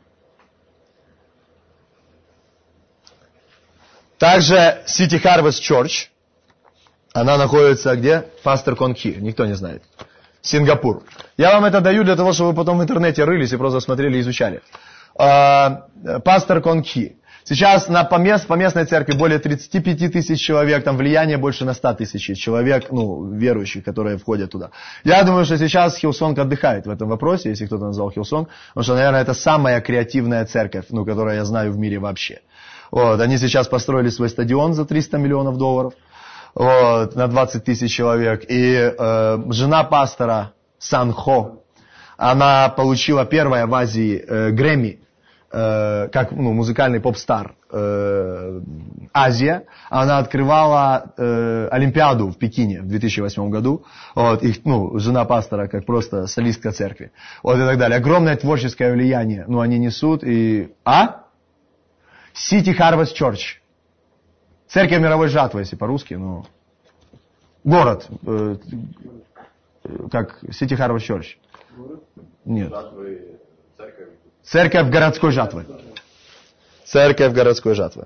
Также City Harvest Church. Она находится где? Пастор Конхи. Никто не знает. Сингапур. Я вам это даю для того, чтобы вы потом в интернете рылись и просто смотрели и изучали. Пастор Конхи. Сейчас на помест, поместной церкви более тридцати пяти тысяч человек, там влияние больше на ста тысяч человек, ну, верующих, которые входят туда. Я думаю, что сейчас Хиллсонг отдыхает в этом вопросе, если кто-то назвал Хиллсонг, потому что, наверное, это самая креативная церковь, ну, которую я знаю в мире вообще. Вот, они сейчас построили свой стадион за триста миллионов долларов, вот, на двадцать тысяч человек, и э, жена пастора Сан Хо, она получила первая в Азии э, Грэмми, как ну, музыкальный поп-стар э, Азия. Она открывала э, Олимпиаду в Пекине в две тысячи восьмом году. Вот, их, ну, жена пастора, как просто солистка церкви. Вот и так далее. Огромное творческое влияние. Ну, они несут и... А? City Harvest Church. Церковь мировой жатвы, если по-русски, ну... Город. Э, как City Harvest Church. Нет. Церковь городской жатвы. Церковь городской жатвы.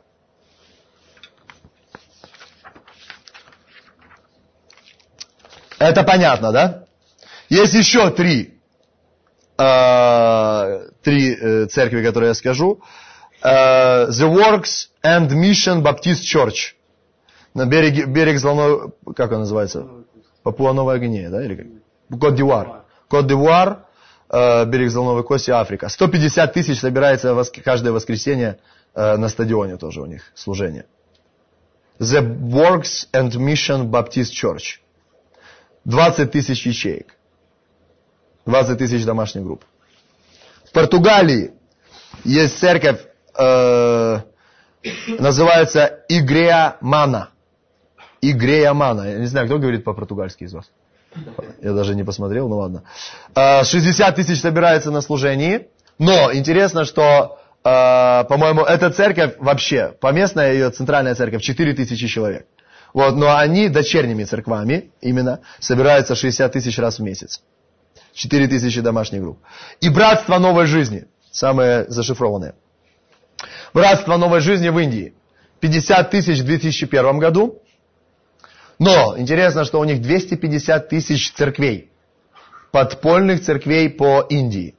Это понятно, да? Есть еще три, э, три э, церкви, которые я скажу. Э, The Works and Mission Baptist Church. На береге, берег Золотой, как он называется? Папуа-Новая Гвинея, да? Или как? Кот-д'Ивуар. Кот-д'Ивуар. Берег Золотой Кости, Африка. сто пятьдесят тысяч собирается каждое воскресенье на стадионе тоже у них служение. The Works and Mission Baptist Church. двадцать тысяч ячеек. двадцать тысяч домашних групп. В Португалии есть церковь, э, называется Игрея Мана. Игрея Мана. Я не знаю, кто говорит по-португальски из вас. Я даже не посмотрел, ну ладно. шестьдесят тысяч собирается на служении. Но интересно, что, по-моему, эта церковь вообще, поместная ее центральная церковь, четыре тысячи человек. Вот, но они дочерними церквами именно собираются шестьдесят тысяч раз в месяц. четыре тысячи домашних групп. И Братство Новой Жизни, самые зашифрованные. Братство Новой Жизни в Индии. пятьдесят тысяч в две тысячи первом году. Но интересно, что у них двести пятьдесят тысяч церквей, подпольных церквей по Индии.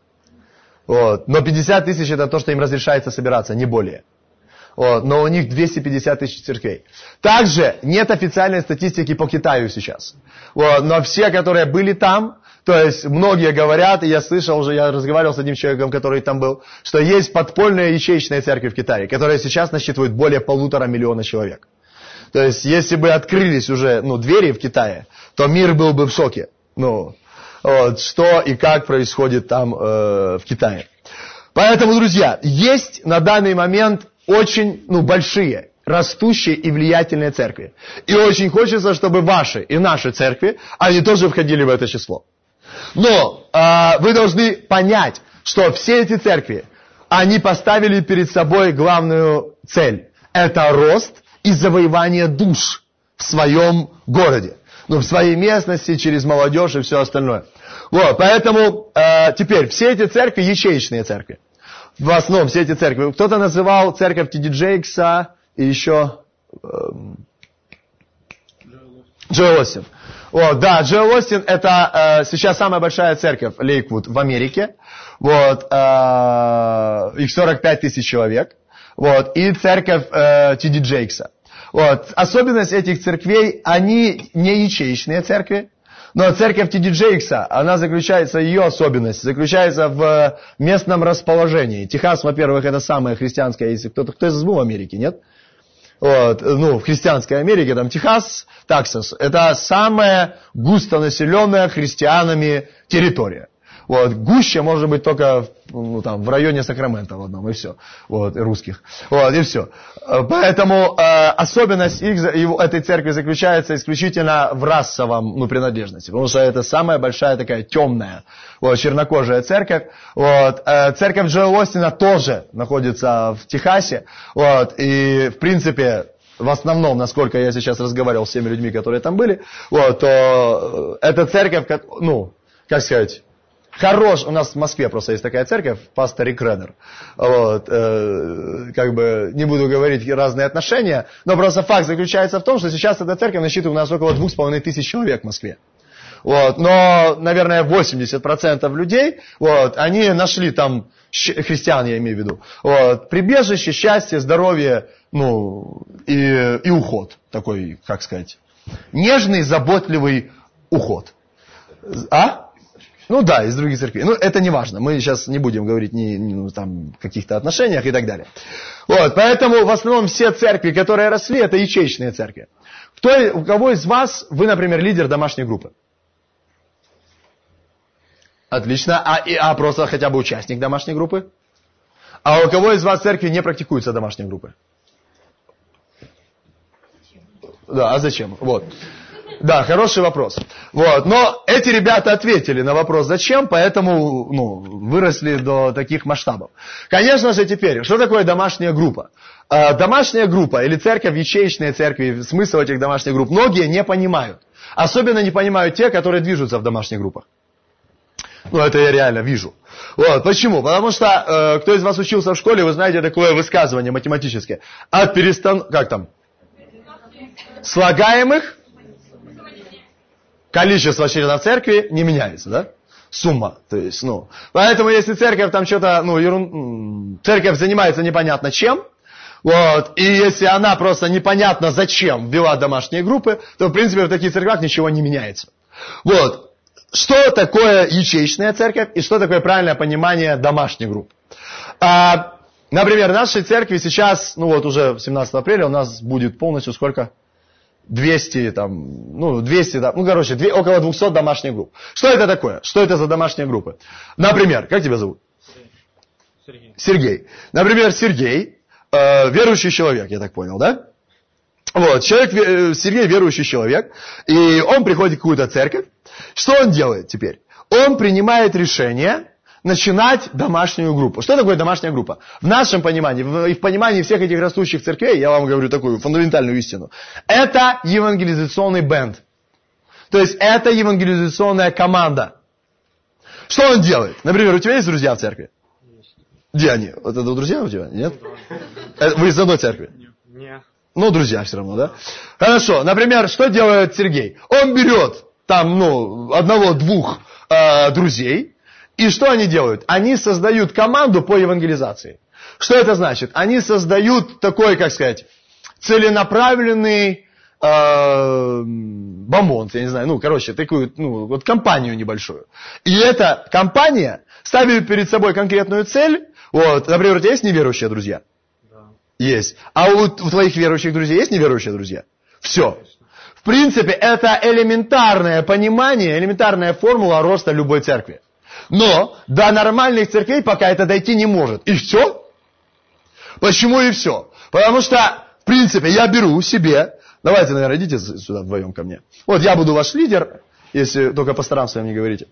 Вот. Но пятьдесят тысяч это то, что им разрешается собираться, не более. Вот. Но у них двести пятьдесят тысяч церквей. Также нет официальной статистики по Китаю сейчас. Вот. Но все, которые были там, то есть многие говорят, и я слышал уже, я разговаривал с одним человеком, который там был, что есть подпольная ячеечная церковь в Китае, которая сейчас насчитывает более полутора миллиона человек. То есть, если бы открылись уже ну, двери в Китае, то мир был бы в шоке. Ну, вот, что и как происходит там э, в Китае. Поэтому, друзья, есть на данный момент очень ну, большие, растущие и влиятельные церкви. И очень хочется, чтобы ваши и наши церкви, они тоже входили в это число. Но э, вы должны понять, что все эти церкви, они поставили перед собой главную цель. Это рост и завоевание душ в своем городе. Ну, в своей местности, через молодежь и все остальное. Вот, поэтому э, теперь все эти церкви, ячеечные церкви. В основном все эти церкви. Кто-то называл церковь Ти Ди Джейкса и еще э, Джоэл Остин. Вот, да, Джоэл Остин это э, сейчас самая большая церковь Лейквуд в Америке. Вот, э, их сорок пять тысяч человек. Вот, и церковь э, Ти Ди Джейкса. Вот. Особенность этих церквей, они не ячеечные церкви, Но церковь Ти Ди Джейкса, она заключается, ее особенность заключается в местном расположении. Техас, во-первых, это самая христианская, если кто-то, кто из вас был в Америке, нет? Вот, ну, в христианской Америке, там Техас, Тексас, это самая густонаселенная христианами территория. Вот, гуще может быть только ну, там, в районе Сакрамента в одном, и все. Вот, и русских. Вот, и все. Поэтому э, особенность их, его, этой церкви заключается исключительно в расовом ну, принадлежности. Потому что это самая большая такая темная, вот, чернокожая церковь. Вот, э, церковь Джоэла Остина тоже находится в Техасе. Вот, и в принципе... В основном, насколько я сейчас разговаривал с теми людьми, которые там были, вот, то эта церковь, как, ну, как сказать, хорош, у нас в Москве просто есть такая церковь, пастор Рик Реддер, вот, э, как бы, не буду говорить разные отношения, но просто факт заключается в том, что сейчас эта церковь насчитывает у нас около двух с половиной тысяч человек в Москве. Вот, но, наверное, восемьдесят процентов людей, вот, они нашли там, христиан я имею в виду, вот, прибежище, счастье, здоровье, ну, и, и уход, такой, как сказать, нежный, заботливый уход. А? Ну да, из других церквей. Ну, это не важно, мы сейчас не будем говорить ни, ни ну, там, каких-то отношениях и так далее. Вот, поэтому в основном все церкви, которые росли, это ячеичные церкви. Кто, у кого из вас, вы, например, лидер домашней группы? Отлично. А, и, а просто хотя бы участник домашней группы? А у кого из вас в церкви не практикуются домашние группы? Да, а зачем? Вот. Да, хороший вопрос. Вот. Но эти ребята ответили на вопрос «зачем?», поэтому ну, выросли до таких масштабов. Конечно же теперь, что такое домашняя группа? А, домашняя группа или церковь, ячеичные церкви, смысл этих домашних групп, многие не понимают. Особенно не понимают те, которые движутся в домашних группах. Ну, это я реально вижу. Вот. Почему? Потому что, э, кто из вас учился в школе, вы знаете такое высказывание математическое. От перестан... Как там? Слагаемых количество членов церкви не меняется, да? Сумма. То есть, ну. Поэтому, если церковь там что-то, ну, ерун... церковь занимается непонятно чем, вот, и если она просто непонятно зачем ввела домашние группы, то, в принципе, в таких церквях ничего не меняется. Вот. Что такое ячеичная церковь и что такое правильное понимание домашних групп? А, например, в нашей церкви сейчас, ну вот уже семнадцатого апреля у нас будет полностью сколько? двести, там, ну, двести, там, ну, короче, две, около двухсот домашних групп. Что это такое? Что это за домашние группы? Например, как тебя зовут? Сергей. Сергей. Например, Сергей, э, верующий человек, я так понял, да? Вот, человек, э, Сергей верующий человек, и он приходит в какую-то церковь. Что он делает теперь? Он принимает решение начинать домашнюю группу. Что такое домашняя группа? В нашем понимании, в, в понимании всех этих растущих церквей, я вам говорю такую фундаментальную истину, это евангелизационный бенд. То есть это евангелизационная команда. Что он делает? Например, у тебя есть друзья в церкви? Есть. Где они? Вот это друзья у тебя? Нет? Вы из одной церкви? Нет. Ну, друзья все равно, да? Хорошо. Например, что делает Сергей? Он берет там, ну, одного-двух э, друзей. И что они делают? Они создают команду по евангелизации. Что это значит? Они создают такой, как сказать, целенаправленный э, бомонд, я не знаю, ну, короче, такую, ну, вот компанию небольшую. И эта компания ставит перед собой конкретную цель. Вот, например, у тебя есть неверующие друзья? Да. Есть. А у, у твоих верующих друзей есть неверующие друзья? Все. В принципе, это элементарное понимание, элементарная формула роста любой церкви. Но до нормальных церквей пока это дойти не может. И все? Почему и все? Потому что, в принципе, я беру себе... Давайте, наверное, идите сюда вдвоем ко мне. Вот я буду ваш лидер, если только пасторам своим не говорите.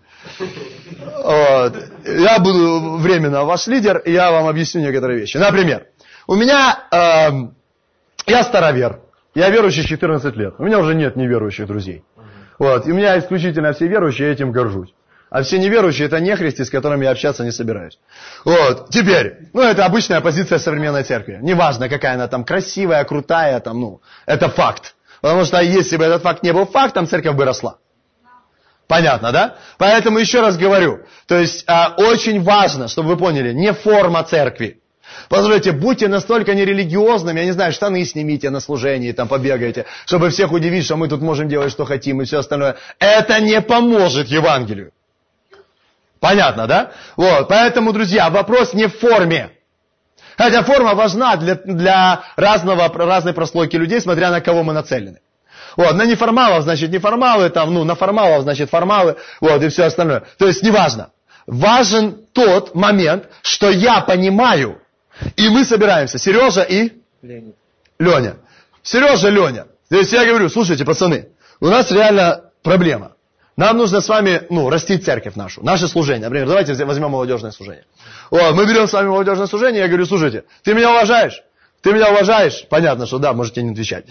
Вот. Я буду временно ваш лидер, и я вам объясню некоторые вещи. Например, у меня... Э, я старовер. Я верующий четырнадцать лет. У меня уже нет неверующих друзей. Вот. И у меня исключительно все верующие, я этим горжусь. А все неверующие — это нехристи, с которыми я общаться не собираюсь. Вот, теперь, ну, это обычная позиция современной церкви. Неважно, какая она там красивая, крутая, там, ну, это факт. Потому что если бы этот факт не был фактом, церковь бы росла. Понятно, да? Поэтому еще раз говорю, то есть а, очень важно, чтобы вы поняли, не форма церкви. Послушайте, будьте настолько нерелигиозными, я не знаю, штаны снимите на служении, там побегайте, чтобы всех удивить, что мы тут можем делать, что хотим и все остальное. Это не поможет Евангелию. Понятно, да? Вот, поэтому, друзья, вопрос не в форме. Хотя форма важна для, для разного, разной прослойки людей, смотря на кого мы нацелены. Вот, на неформалов, значит, неформалы, там, ну, на формалов, значит, формалы, вот, и все остальное. То есть, неважно. Важен тот момент, что я понимаю, и мы собираемся, Сережа и Леонид. Леня. Сережа, Леня. То есть, я говорю, слушайте, пацаны, у нас реально проблема. Нам нужно с вами, ну, растить церковь нашу, наше служение. Например, давайте возьмем молодежное служение. Вот, мы берем с вами молодежное служение, я говорю, слушайте, ты меня уважаешь? Ты меня уважаешь? Понятно, что да, можете не отвечать.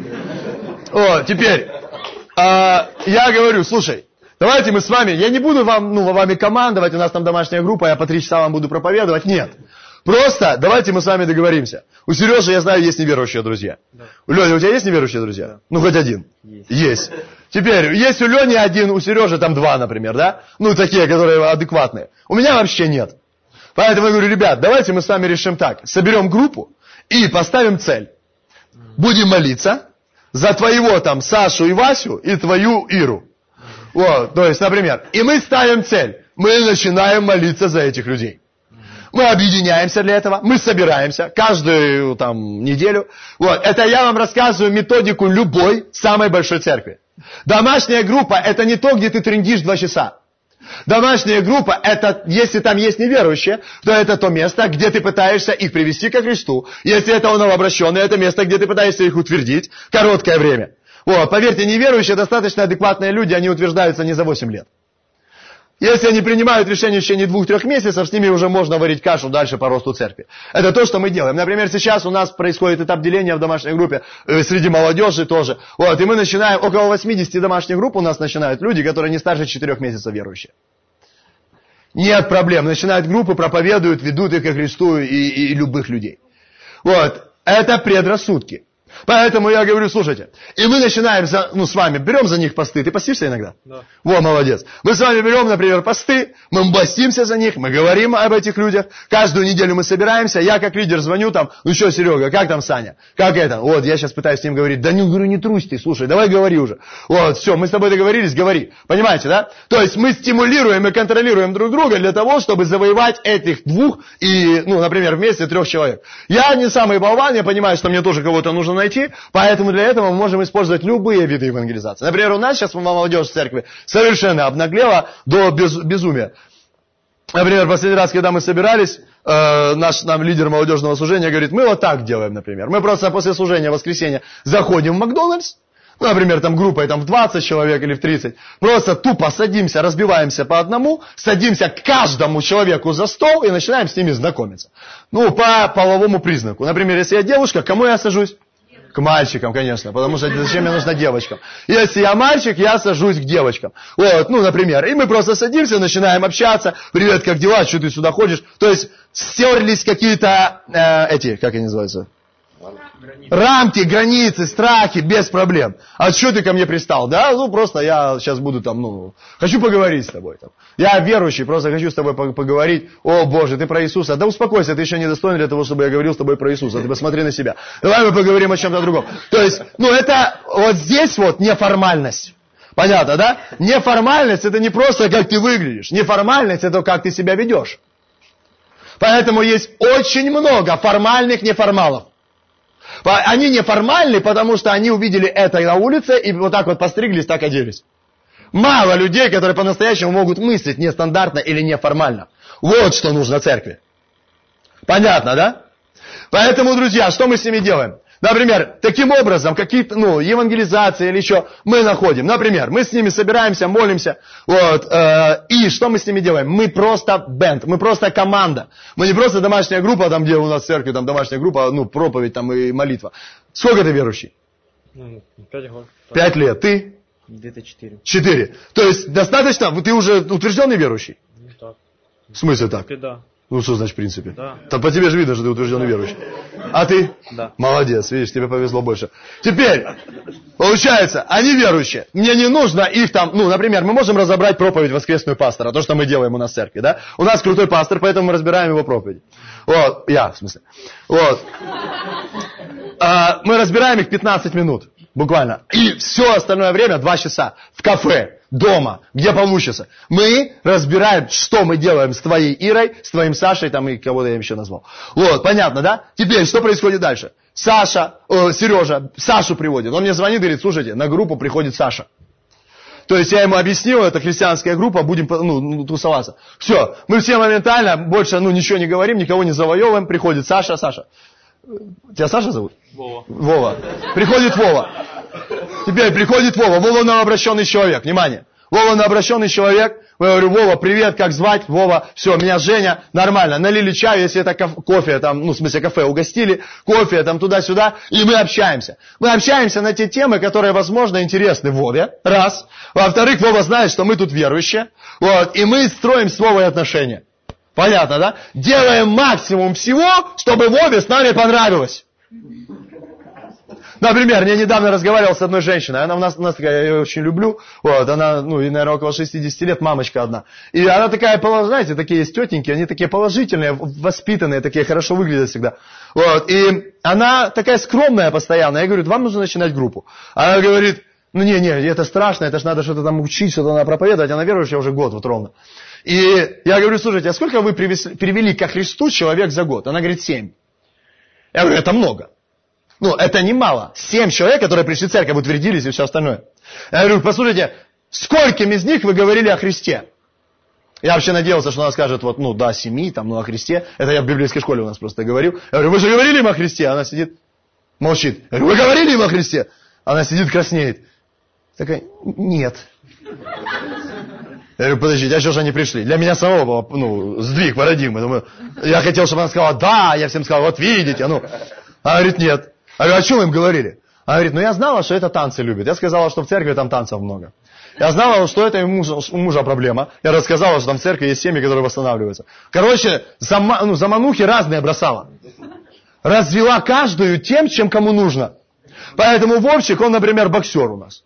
Вот, теперь, а, я говорю, слушай, давайте мы с вами, я не буду вам, ну, вами командовать, у нас там домашняя группа, я по три часа вам буду проповедовать, нет. Просто давайте мы с вами договоримся. У Сережи, я знаю, есть неверующие друзья. Да. У Лени, у тебя есть неверующие друзья? Да. Ну, хоть один. Есть. Есть. Теперь, есть у Лени один, у Сережи там два, например, да? Ну, такие, которые адекватные. У меня вообще нет. Поэтому я говорю, ребят, давайте мы с вами решим так. Соберем группу и поставим цель. Будем молиться за твоего там Сашу и Васю и твою Иру. Вот, то есть, например, и мы ставим цель. Мы начинаем молиться за этих людей. Мы объединяемся для этого, мы собираемся каждую там неделю. Вот, это я вам рассказываю методику любой самой большой церкви. Домашняя группа это не то, где ты трындишь два часа. Домашняя группа это, если там есть неверующие, то это то место, где ты пытаешься их привести ко Христу. Если это новообращенные, это место, где ты пытаешься их утвердить короткое время. Вот, поверьте, неверующие достаточно адекватные люди, они утверждаются не за восемь лет. Если они принимают решение в течение двух-трех месяцев, с ними уже можно варить кашу дальше по росту церкви. Это то, что мы делаем. Например, сейчас у нас происходит этап деления в домашней группе, э, среди молодежи тоже. Вот, и мы начинаем, около восьмидесяти домашних групп у нас начинают люди, которые не старше четырех месяцев верующие. Нет проблем. Начинают группы, проповедуют, ведут их ко Христу и, и, и любых людей. Вот, это предрассудки. Поэтому я говорю, слушайте, и мы начинаем за, ну, с вами, берем за них посты. Ты постишься иногда? Да. Во, молодец. Мы с вами берем, например, посты, мы постимся за них, мы говорим об этих людях. Каждую неделю мы собираемся, я как лидер звоню там, ну что, Серега, как там Саня? Как это? Вот, я сейчас пытаюсь с ним говорить. Да не, говорю, не трусь ты, слушай, давай говори уже. Вот, все, мы с тобой договорились, говори. Понимаете, да? То есть мы стимулируем и контролируем друг друга для того, чтобы завоевать этих двух и, ну, например, вместе трех человек. Я не самый болван, я понимаю, что мне тоже кого-то нужно найти, поэтому для этого мы можем использовать любые виды евангелизации. Например, у нас сейчас молодежь в церкви совершенно обнаглела до без, безумия. Например, последний раз, когда мы собирались, э, наш нам лидер молодежного служения говорит, мы вот так делаем, например. Мы просто после служения в воскресенье заходим в Макдональдс, ну, например, там группой там, в двадцать человек или в тридцать, просто тупо садимся, разбиваемся по одному, садимся к каждому человеку за стол и начинаем с ними знакомиться. Ну, по половому признаку. Например, если я девушка, к кому я сажусь? К мальчикам, конечно, потому что зачем мне нужно девочкам? Если я мальчик, я сажусь к девочкам. Вот, ну, например, и мы просто садимся, начинаем общаться. Привет, как дела? Что ты сюда ходишь? То есть, стерлись какие-то, э, эти, как они называются? Границы. Рамки, границы, страхи, без проблем. А что ты ко мне пристал? Да, ну просто я сейчас буду там, ну, хочу поговорить с тобой. Там. Я верующий, просто хочу с тобой поговорить. О, Боже, ты про Иисуса. Да успокойся, ты еще не достоин для того, чтобы я говорил с тобой про Иисуса. Ты посмотри на себя. Давай мы поговорим о чем-то другом. То есть, ну это вот здесь вот неформальность. Понятно, да? Неформальность это не просто как ты выглядишь. Неформальность это как ты себя ведешь. Поэтому есть очень много формальных неформалов. Они неформальны, потому что они увидели это на улице и вот так вот постриглись, так оделись. Мало людей, которые по-настоящему могут мыслить нестандартно или неформально. Вот что нужно церкви. Понятно, да? Поэтому, друзья, что мы с ними делаем? Например, таким образом, какие-то, ну, евангелизации или еще мы находим. Например, мы с ними собираемся, молимся, вот, э, и что мы с ними делаем? Мы просто бенд, мы просто команда. Мы не просто домашняя группа, там, где у нас в церкви, там, домашняя группа, ну, проповедь, там, и молитва. Сколько ты верующий? Ну, пять год. Пять лет. Ты? Где-то четыре. Четыре. То есть, достаточно, ты уже утвержденный верующий? Не так. В смысле так? Да. Ну, что значит в принципе? Да. Да по тебе же видно, что ты утвержденный верующий. А ты? Да. Молодец, видишь, тебе повезло больше. Теперь, получается, они верующие. Мне не нужно их там, ну, например, мы можем разобрать проповедь воскресную пастора, то, что мы делаем у нас в церкви, да? У нас крутой пастор, поэтому мы разбираем его проповедь. Вот, я, в смысле. Вот. А, мы разбираем их пятнадцать минут, буквально. И все остальное время, два часа, в кафе. Дома, где получится. Мы разбираем, что мы делаем с твоей Ирой, с твоим Сашей, там и кого-то я еще назвал. Вот, понятно, да? Теперь, что происходит дальше? Саша, э, Сережа, Сашу приводит. Он мне звонит, говорит, слушайте, на группу приходит Саша. То есть я ему объяснил, это христианская группа, будем ну, тусоваться. Все, мы все моментально, больше ну, ничего не говорим, никого не завоевываем. Приходит Саша, Саша. Тебя Саша зовут? Вова. Вова. Приходит Вова. Теперь приходит Вова. Вова новообращенный человек. Внимание. Вова новообращенный человек. Я говорю, Вова, привет, как звать? Вова, все, меня Женя, нормально. Налили чаю, если это кофе, там, ну, в смысле, кафе угостили, кофе, там, туда-сюда, и мы общаемся. Мы общаемся на те темы, которые, возможно, интересны Вове, раз. Во-вторых, Вова знает, что мы тут верующие, вот, и мы строим с Вовой отношения. Понятно, да? Делаем максимум всего, чтобы Вове с нами понравилось. Например, я недавно разговаривал с одной женщиной, она у нас, у нас такая, я ее очень люблю, вот, она, ну, и, наверное, около шестидесяти лет, мамочка одна. И она такая, знаете, такие есть тетеньки, они такие положительные, воспитанные, такие хорошо выглядят всегда. Вот, и она такая скромная постоянно, я говорю, вам нужно начинать группу. Она говорит, ну, не, не, это страшно, это ж надо что-то там учить, что-то надо проповедовать, она верующая уже год, вот ровно. И я говорю, слушайте, а сколько вы привели ко Христу человек за год? Она говорит, семь. Я говорю, это много. Ну, это немало. Семь человек, которые пришли в церковь, утвердились и все остальное. Я говорю, послушайте, скольким из них вы говорили о Христе? Я вообще надеялся, что она скажет, вот, ну, да, семи, там, ну, о Христе. Это я в библейской школе у нас просто говорил. Я говорю, вы же говорили им о Христе? Она сидит, молчит. Я говорю, вы говорили им о Христе? Она сидит, краснеет. Такая, нет. Я говорю, подождите, а что же они пришли? Для меня самого был, ну, сдвиг парадигмы. Думаю, я хотел, чтобы она сказала, да, я всем сказал, вот видите, ну. Она говорит, нет. Я говорю, о чем им говорили? Она говорит, ну я знала, что это танцы любит. Я сказала, что в церкви там танцев много. Я знала, что это у мужа, у мужа проблема. Я рассказала, что там в церкви есть семьи, которые восстанавливаются. Короче, зама, ну, заманухи разные бросала. Развела каждую тем, чем кому нужно. Поэтому Вовчик, он, например, боксер у нас.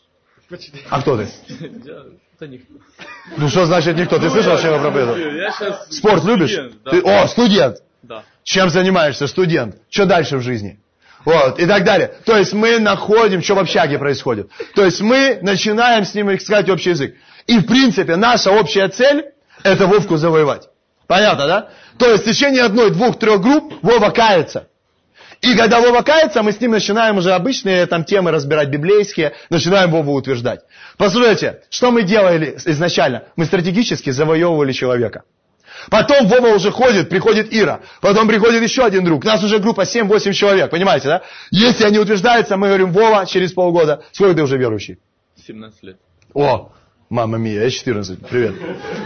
А кто ты? Это никто. Ну что значит никто? Ты слышал, что я проповедую? Я сейчас Спорт любишь? студент, да. Ты, о, студент. Да. Чем занимаешься, студент? Что дальше в жизни? Вот, и так далее. То есть мы находим, что в общаге происходит. То есть мы начинаем с ним искать общий язык. И в принципе наша общая цель – это Вовку завоевать. Понятно, да? То есть в течение одной, двух, трех групп Вова кается. И когда Вова кается, мы с ним начинаем уже обычные там темы разбирать библейские, начинаем Вову утверждать. Послушайте, что мы делали изначально? Мы стратегически завоевывали человека. Потом Вова уже ходит, приходит Ира. Потом приходит еще один друг. У нас уже группа семь-восемь человек, понимаете, да? Если они утверждаются, мы говорим, Вова, через полгода. Сколько ты уже верующий? семнадцать лет. О, мама мия, я четырнадцать, привет.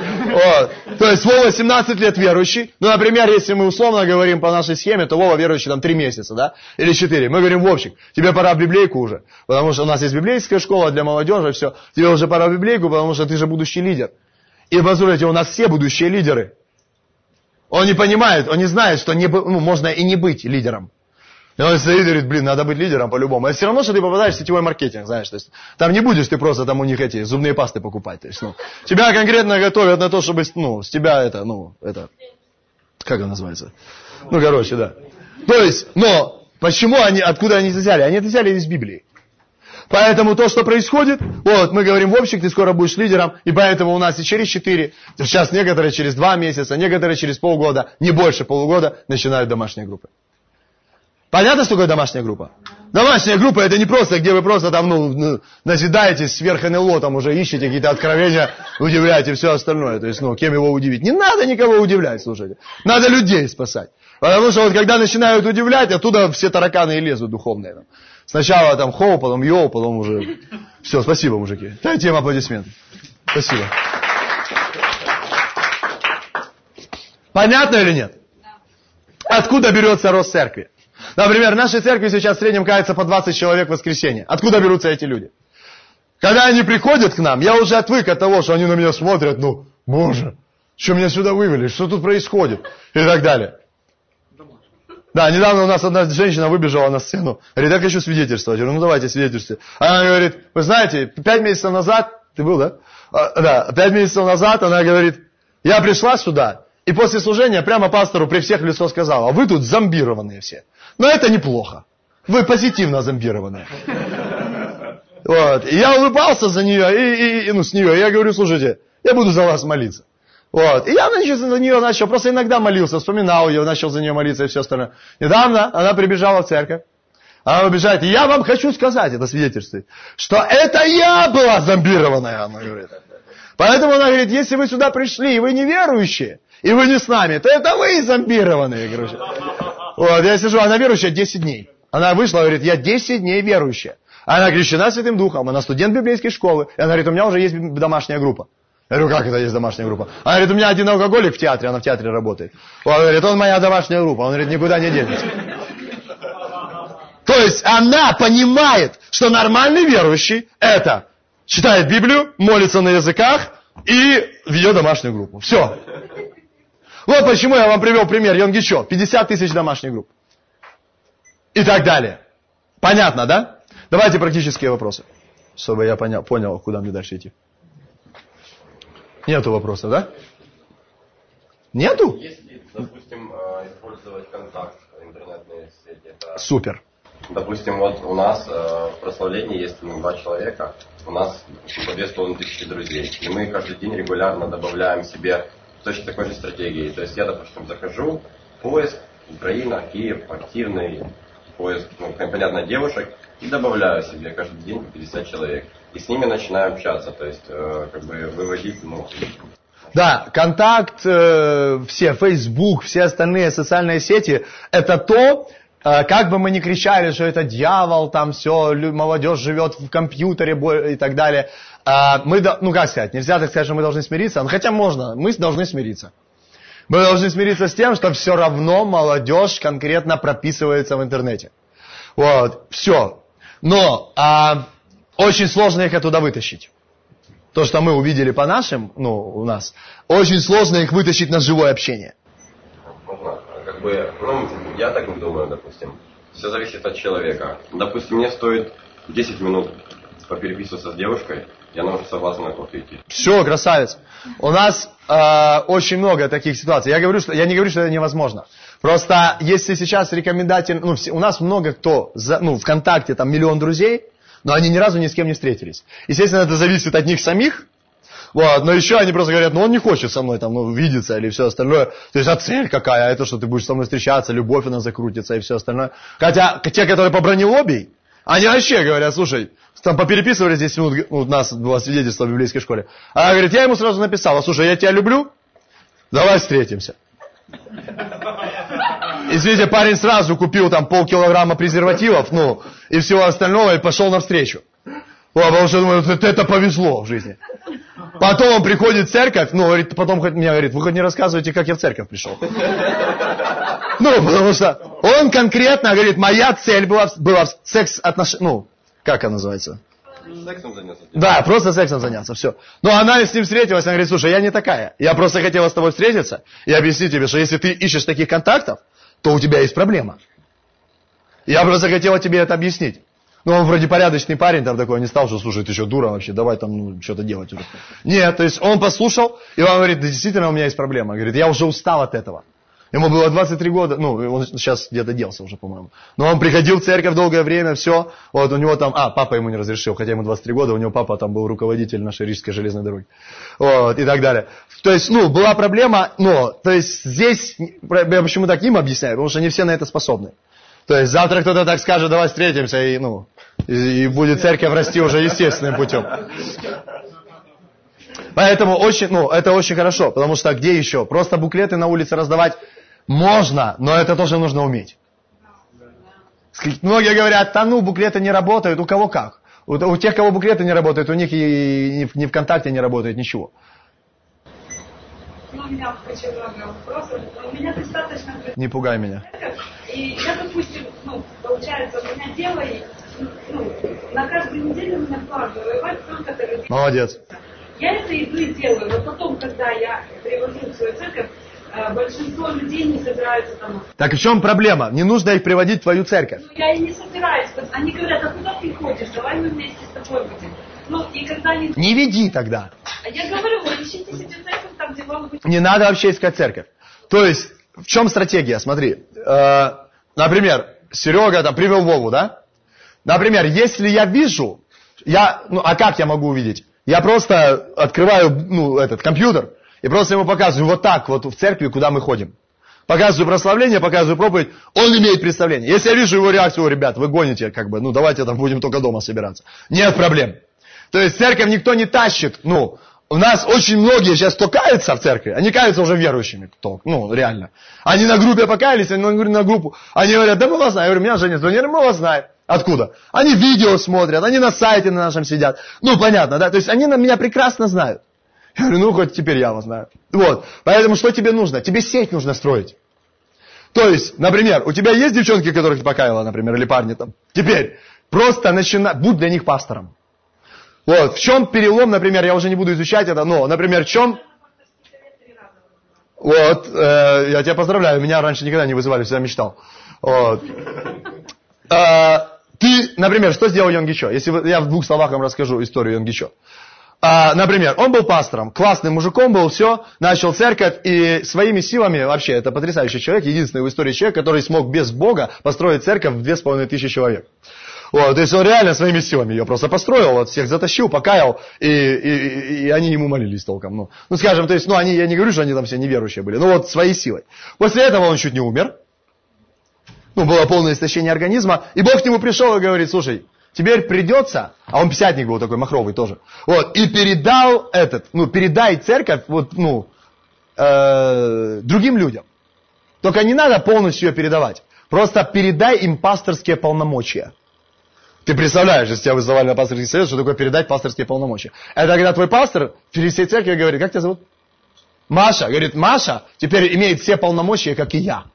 О, то есть Вова семнадцать лет верующий. Ну, например, если мы условно говорим по нашей схеме, то Вова верующий там три месяца, да? Или четыре. Мы говорим, Вовчик, тебе пора в библейку уже. Потому что у нас есть библейская школа для молодежи, все. Тебе уже пора в библейку, потому что ты же будущий лидер. И послушайте, у нас все будущие лидеры. Он не понимает, он не знает, что не, ну, можно и не быть лидером. И он стоит и говорит, блин, надо быть лидером по-любому. Это все равно, что ты попадаешь в сетевой маркетинг, знаешь. То есть, там не будешь ты просто там у них эти зубные пасты покупать. То есть, ну, тебя конкретно готовят на то, чтобы, ну, с тебя это, ну, это, как это называется? Ну, короче, да. То есть, но, почему они, откуда они это взяли? Они это взяли из Библии. Поэтому то, что происходит, вот, мы говорим, Вовчик, ты скоро будешь лидером, и поэтому у нас и через четыре, сейчас некоторые через два месяца, некоторые через полгода, не больше полугода, начинают домашние группы. Понятно, что такое домашняя группа? Домашняя группа это не просто, где вы просто там, ну, назидаетесь сверх эн эл о, там уже ищете какие-то откровения, удивляете все остальное. То есть, ну, кем его удивить? Не надо никого удивлять, слушайте. Надо людей спасать. Потому что вот когда начинают удивлять, оттуда все тараканы и лезут духовные. Там. Сначала там хоу, потом йоу, потом уже... Все, спасибо, мужики. Дайте им аплодисменты. Спасибо. Понятно или нет? Откуда берется рост церкви? Например, в нашей церкви сейчас в среднем кается по двадцать человек в воскресенье. Откуда берутся эти люди? Когда они приходят к нам, я уже отвык от того, что они на меня смотрят, ну, боже, Что меня сюда вывели? Что тут происходит? И так далее. Да, недавно у нас одна женщина выбежала на сцену. Говорит, я хочу свидетельствовать. Я говорю, ну давайте свидетельствуйте. Она говорит, вы знаете, пять месяцев назад, ты был, да? А, да, пять месяцев назад она говорит, я пришла сюда, и после служения прямо пастору при всех в лицо сказала, а вы тут зомбированные все. Но это неплохо. Вы позитивно зомбированные. Вот. И я улыбался за нее, и, и, и, ну, с нее. И я говорю, слушайте, я буду за вас молиться. Вот. И я значит, за нее начал, просто иногда молился, вспоминал ее, начал за нее молиться и все остальное. Недавно она прибежала в церковь. Она убежает, и я вам хочу сказать, это свидетельствует, что это я была зомбированная, она говорит. Поэтому она говорит, если вы сюда пришли, и вы неверующие, и вы не с нами, то это вы зомбированные, короче. Вот, я сижу, она верующая десять дней. Она вышла, говорит, я десять дней верующая. Она крещена Святым Духом, она студент библейской школы. И она говорит, у меня уже есть домашняя группа. Я говорю, как это есть домашняя группа? Она говорит, у меня один алкоголик в театре, она в театре работает. Он говорит, он моя домашняя группа. Он говорит, никуда не денется. То есть она понимает, что нормальный верующий это читает Библию, молится на языках и в ее домашнюю группу. Все. Вот почему я вам привел пример Йонгичо. пятьдесят тысяч домашних групп. И так далее. Понятно, да? Давайте практические вопросы, чтобы я понял, понял, куда мне дальше идти. Нету вопросов, да? Нету? Если, допустим, использовать контакт в интернетной сети, это... Супер. Допустим, вот у нас э, в прославлении есть ну, два человека, у нас по две с половиной тысячи друзей. И мы каждый день регулярно добавляем себе точно такой же стратегии. То есть я, допустим, захожу, поиск, Украина, Киев, активный поиск, ну, понятно, девушек, и добавляю себе каждый день по пятьдесят человек. И с ними начинаю общаться, то есть э, как бы выводить, ну... Да, контакт, э, все, Facebook, все остальные социальные сети, это то... Как бы мы ни кричали, что это дьявол, там все, молодежь живет в компьютере и так далее. Мы, ну как сказать, нельзя так сказать, что мы должны смириться. Хотя можно, мы должны смириться. Мы должны смириться с тем, что все равно молодежь конкретно прописывается в интернете. Вот, все. Но а, очень сложно их оттуда вытащить. То, что мы увидели по нашим, ну, у нас, очень сложно их вытащить на живое общение. Как бы, ну, я так не думаю, допустим. Все зависит от человека. Допустим, мне стоит десять минут попереписываться с девушкой, и она уже согласна на кофе идти. Все, красавец. У нас э, очень много таких ситуаций. Я, говорю, что, я не говорю, что это невозможно. Просто если сейчас рекомендатель... Ну, все, у нас много кто... За, ну, ВКонтакте там миллион друзей, но они ни разу ни с кем не встретились. Естественно, это зависит от них самих. Вот, но еще они просто говорят, ну он не хочет со мной там, ну, видеться или все остальное. То есть, а цель какая? Это что ты будешь со мной встречаться, любовь она закрутится и все остальное. Хотя те, которые по бронелобии, они вообще говорят, слушай, там попереписывали здесь минут, ну, у нас было свидетельство в библейской школе. А говорит, я ему сразу написала, слушай, я тебя люблю, давай встретимся. Извините, парень сразу купил там полкилограмма презервативов, ну, и всего остального, и пошел навстречу. О, потому что думаю, это, это повезло в жизни. Потом он приходит в церковь, ну, говорит, потом мне говорит, вы хоть не рассказываете, как я в церковь пришел. Ну, потому что он конкретно говорит, моя цель была, была секс отношения, ну, как она называется? Сексом заняться. Да, просто сексом заняться, все. Но она с ним встретилась, она говорит, слушай, я не такая. Я просто хотела с тобой встретиться и объяснить тебе, что если ты ищешь таких контактов, то у тебя есть проблема. Я просто хотела тебе это объяснить. Ну, он вроде порядочный парень там такой, не стал, что, слушай, ты что, дура вообще, давай там ну, что-то делать уже. Нет, то есть он послушал, и он говорит, да действительно у меня есть проблема. Говорит, я уже устал от этого. Ему было двадцать три года, ну, он сейчас где-то делся уже, по-моему. Но он приходил в церковь долгое время, все. Вот у него там, а, папа ему не разрешил, хотя ему двадцать три года, у него папа там был руководитель нашей Рижской железной дороги. Вот, и так далее. То есть, ну, была проблема, но, то есть здесь, я почему так им объясняю, потому что не все на это способны. То есть завтра кто-то так скажет, давай встретимся, и, ну, и, и будет церковь расти уже естественным путем. Поэтому очень, ну, это очень хорошо, потому что где еще? Просто буклеты на улице раздавать можно, но это тоже нужно уметь. Многие говорят, да ну, буклеты не работают, у кого как. У, у тех, кого буклеты не работают, у них и, и ни ВКонтакте не работает ничего. Ну, у меня очень много вопросов. У меня достаточно... Не пугай меня. И я, допустим, ну, получается, у меня дело, ну, на каждую неделю у меня план вырывать только... Молодец. Я это иду и делаю, но потом, когда я привожу в свою церковь, большинство людей не собираются там. Так в чем проблема? Не нужно их приводить в твою церковь. Ну, я и не собираюсь. Они говорят, а куда ты ходишь? Давай мы вместе с тобой будем. Ну, и когда они... Не веди тогда. А я говорю, вы ищите себе церковь там, где вам будет... Не надо вообще искать церковь. То есть, в чем стратегия? Смотри. Э, например, Серега там привел Вову, да? Например, если я вижу, я, ну, а как я могу увидеть? Я просто открываю, ну, этот компьютер и просто ему показываю вот так вот в церкви, куда мы ходим. Показываю прославление, показываю проповедь, он имеет представление. Если я вижу его реакцию, о, ребят, вы гоните, как бы, ну, давайте там будем только дома собираться. Нет проблем. То есть церковь никто не тащит, ну, у нас очень многие сейчас кто каются в церкви, они каются уже верующими, кто, ну, реально. Они на группе покаялись, они на группу, они говорят, да мы вас знаем. Я говорю, меня Женя звонили, мы вас знаем. Откуда? Они видео смотрят, они на сайте на нашем сидят. Ну, понятно, да? То есть они на меня прекрасно знают. Я говорю, ну, хоть теперь я вас знаю. Вот. Поэтому что тебе нужно? Тебе сеть нужно строить. То есть, например, у тебя есть девчонки, которых ты покаяла, например, или парни там? Теперь, просто начинай, будь для них пастором. Вот. В чем перелом, например, я уже не буду изучать это, но, например, в чем... Вот, э, я тебя поздравляю, меня раньше никогда не вызывали, всегда мечтал. Вот. Э, ты, например, что сделал Йон Гичо? Если вы, я в двух словах вам расскажу историю Йон Гичо. А, например, он был пастором, классным мужиком был, все, начал церковь и своими силами, вообще, это потрясающий человек, единственный в истории человек, который смог без Бога построить церковь в две с половиной тысячи человек. Вот, то есть он реально своими силами ее просто построил, вот, всех затащил, покаял, и, и, и они ему молились толком. Ну, ну, скажем, то есть, ну, они, я не говорю, что они там все неверующие были, но вот своей силой. После этого он чуть не умер, ну, было полное истощение организма, и Бог к нему пришел и говорит, слушай, теперь придется, а он пятидесятник был такой, махровый тоже, вот, и передал этот, ну, передай церковь, вот, ну, э, другим людям. Только не надо полностью ее передавать, просто передай им пасторские полномочия. Ты представляешь, если тебя вызывали на пасторский совет, что такое передать пасторские полномочия. Это когда твой пастор в всей церкви говорит, как тебя зовут? Маша. Говорит, Маша теперь имеет все полномочия, как и я.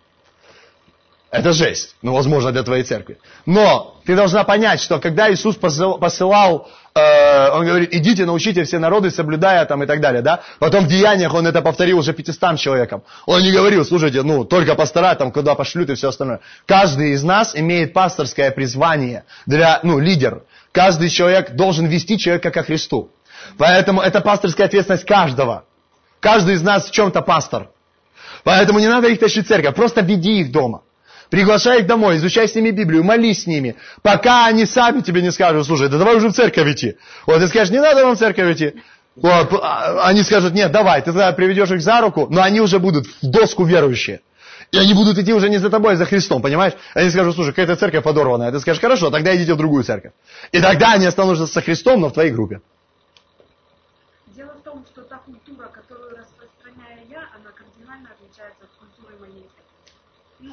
Это жесть, ну, возможно, для твоей церкви. Но ты должна понять, что когда Иисус посылал, э, Он говорит, идите, научите все народы, соблюдая там и так далее, да? Потом в Деяниях Он это повторил уже пятистам человекам. Он не говорил, слушайте, ну, только пастора там, куда пошлют и все остальное. Каждый из нас имеет пасторское призвание, для, ну, лидер. Каждый человек должен вести человека ко Христу. Поэтому это пасторская ответственность каждого. Каждый из нас в чем-то пастор. Поэтому не надо их тащить в церковь, просто веди их дома. Приглашай их домой, изучай с ними Библию, молись с ними, пока они сами тебе не скажут, слушай, да давай уже в церковь идти. Вот, ты скажешь, не надо вам в церковь идти. Вот, они скажут, нет, давай, ты тогда приведешь их за руку, но они уже будут в доску верующие. И они будут идти уже не за тобой, а за Христом, понимаешь? Они скажут, слушай, какая-то церковь подорванная. Ты скажешь, хорошо, тогда идите в другую церковь. И тогда они останутся со Христом, но в твоей группе. Дело в том, что та культура, которую распространяю я, она кардинально отличается от культуры моей. Ну,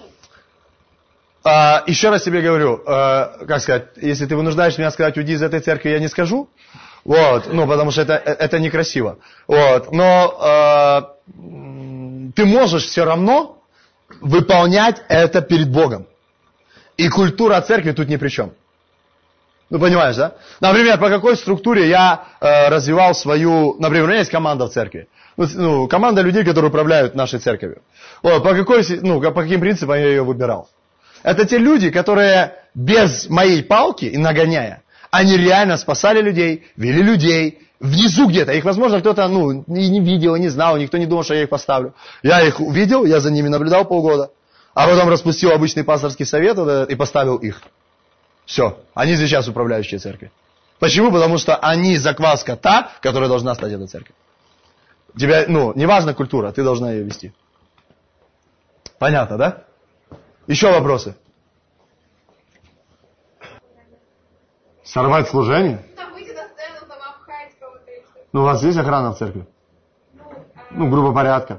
А, еще раз тебе говорю, э, как сказать, если ты вынуждаешь меня сказать, уйди из этой церкви, я не скажу. Вот, ну, потому что это, это некрасиво. Вот, но э, ты можешь все равно выполнять это перед Богом. И культура церкви тут ни при чем. Ну, понимаешь, да? Например, по какой структуре я э, развивал свою... Например, у меня есть команда в церкви. Ну, команда людей, которые управляют нашей церковью. Вот, по, какой, ну, по каким принципам я ее выбирал? Это те люди, которые без моей палки и нагоняя, они реально спасали людей, вели людей, внизу где-то. Их, возможно, кто-то, ну, не видел, не знал, никто не думал, что я их поставлю. Я их увидел, я за ними наблюдал полгода, а потом распустил обычный пасторский совет и поставил их. Все, они сейчас управляющие церковью. Почему? Потому что они закваска та, которая должна стать этой церковью. Тебя, ну, не важна культура, ты должна ее вести. Понятно, да? Еще вопросы? Сорвать служение? Там выйти на сцену, там обхать кого-то. Ну, у вас есть охрана в церкви? Ну, а... Ну, группа порядка.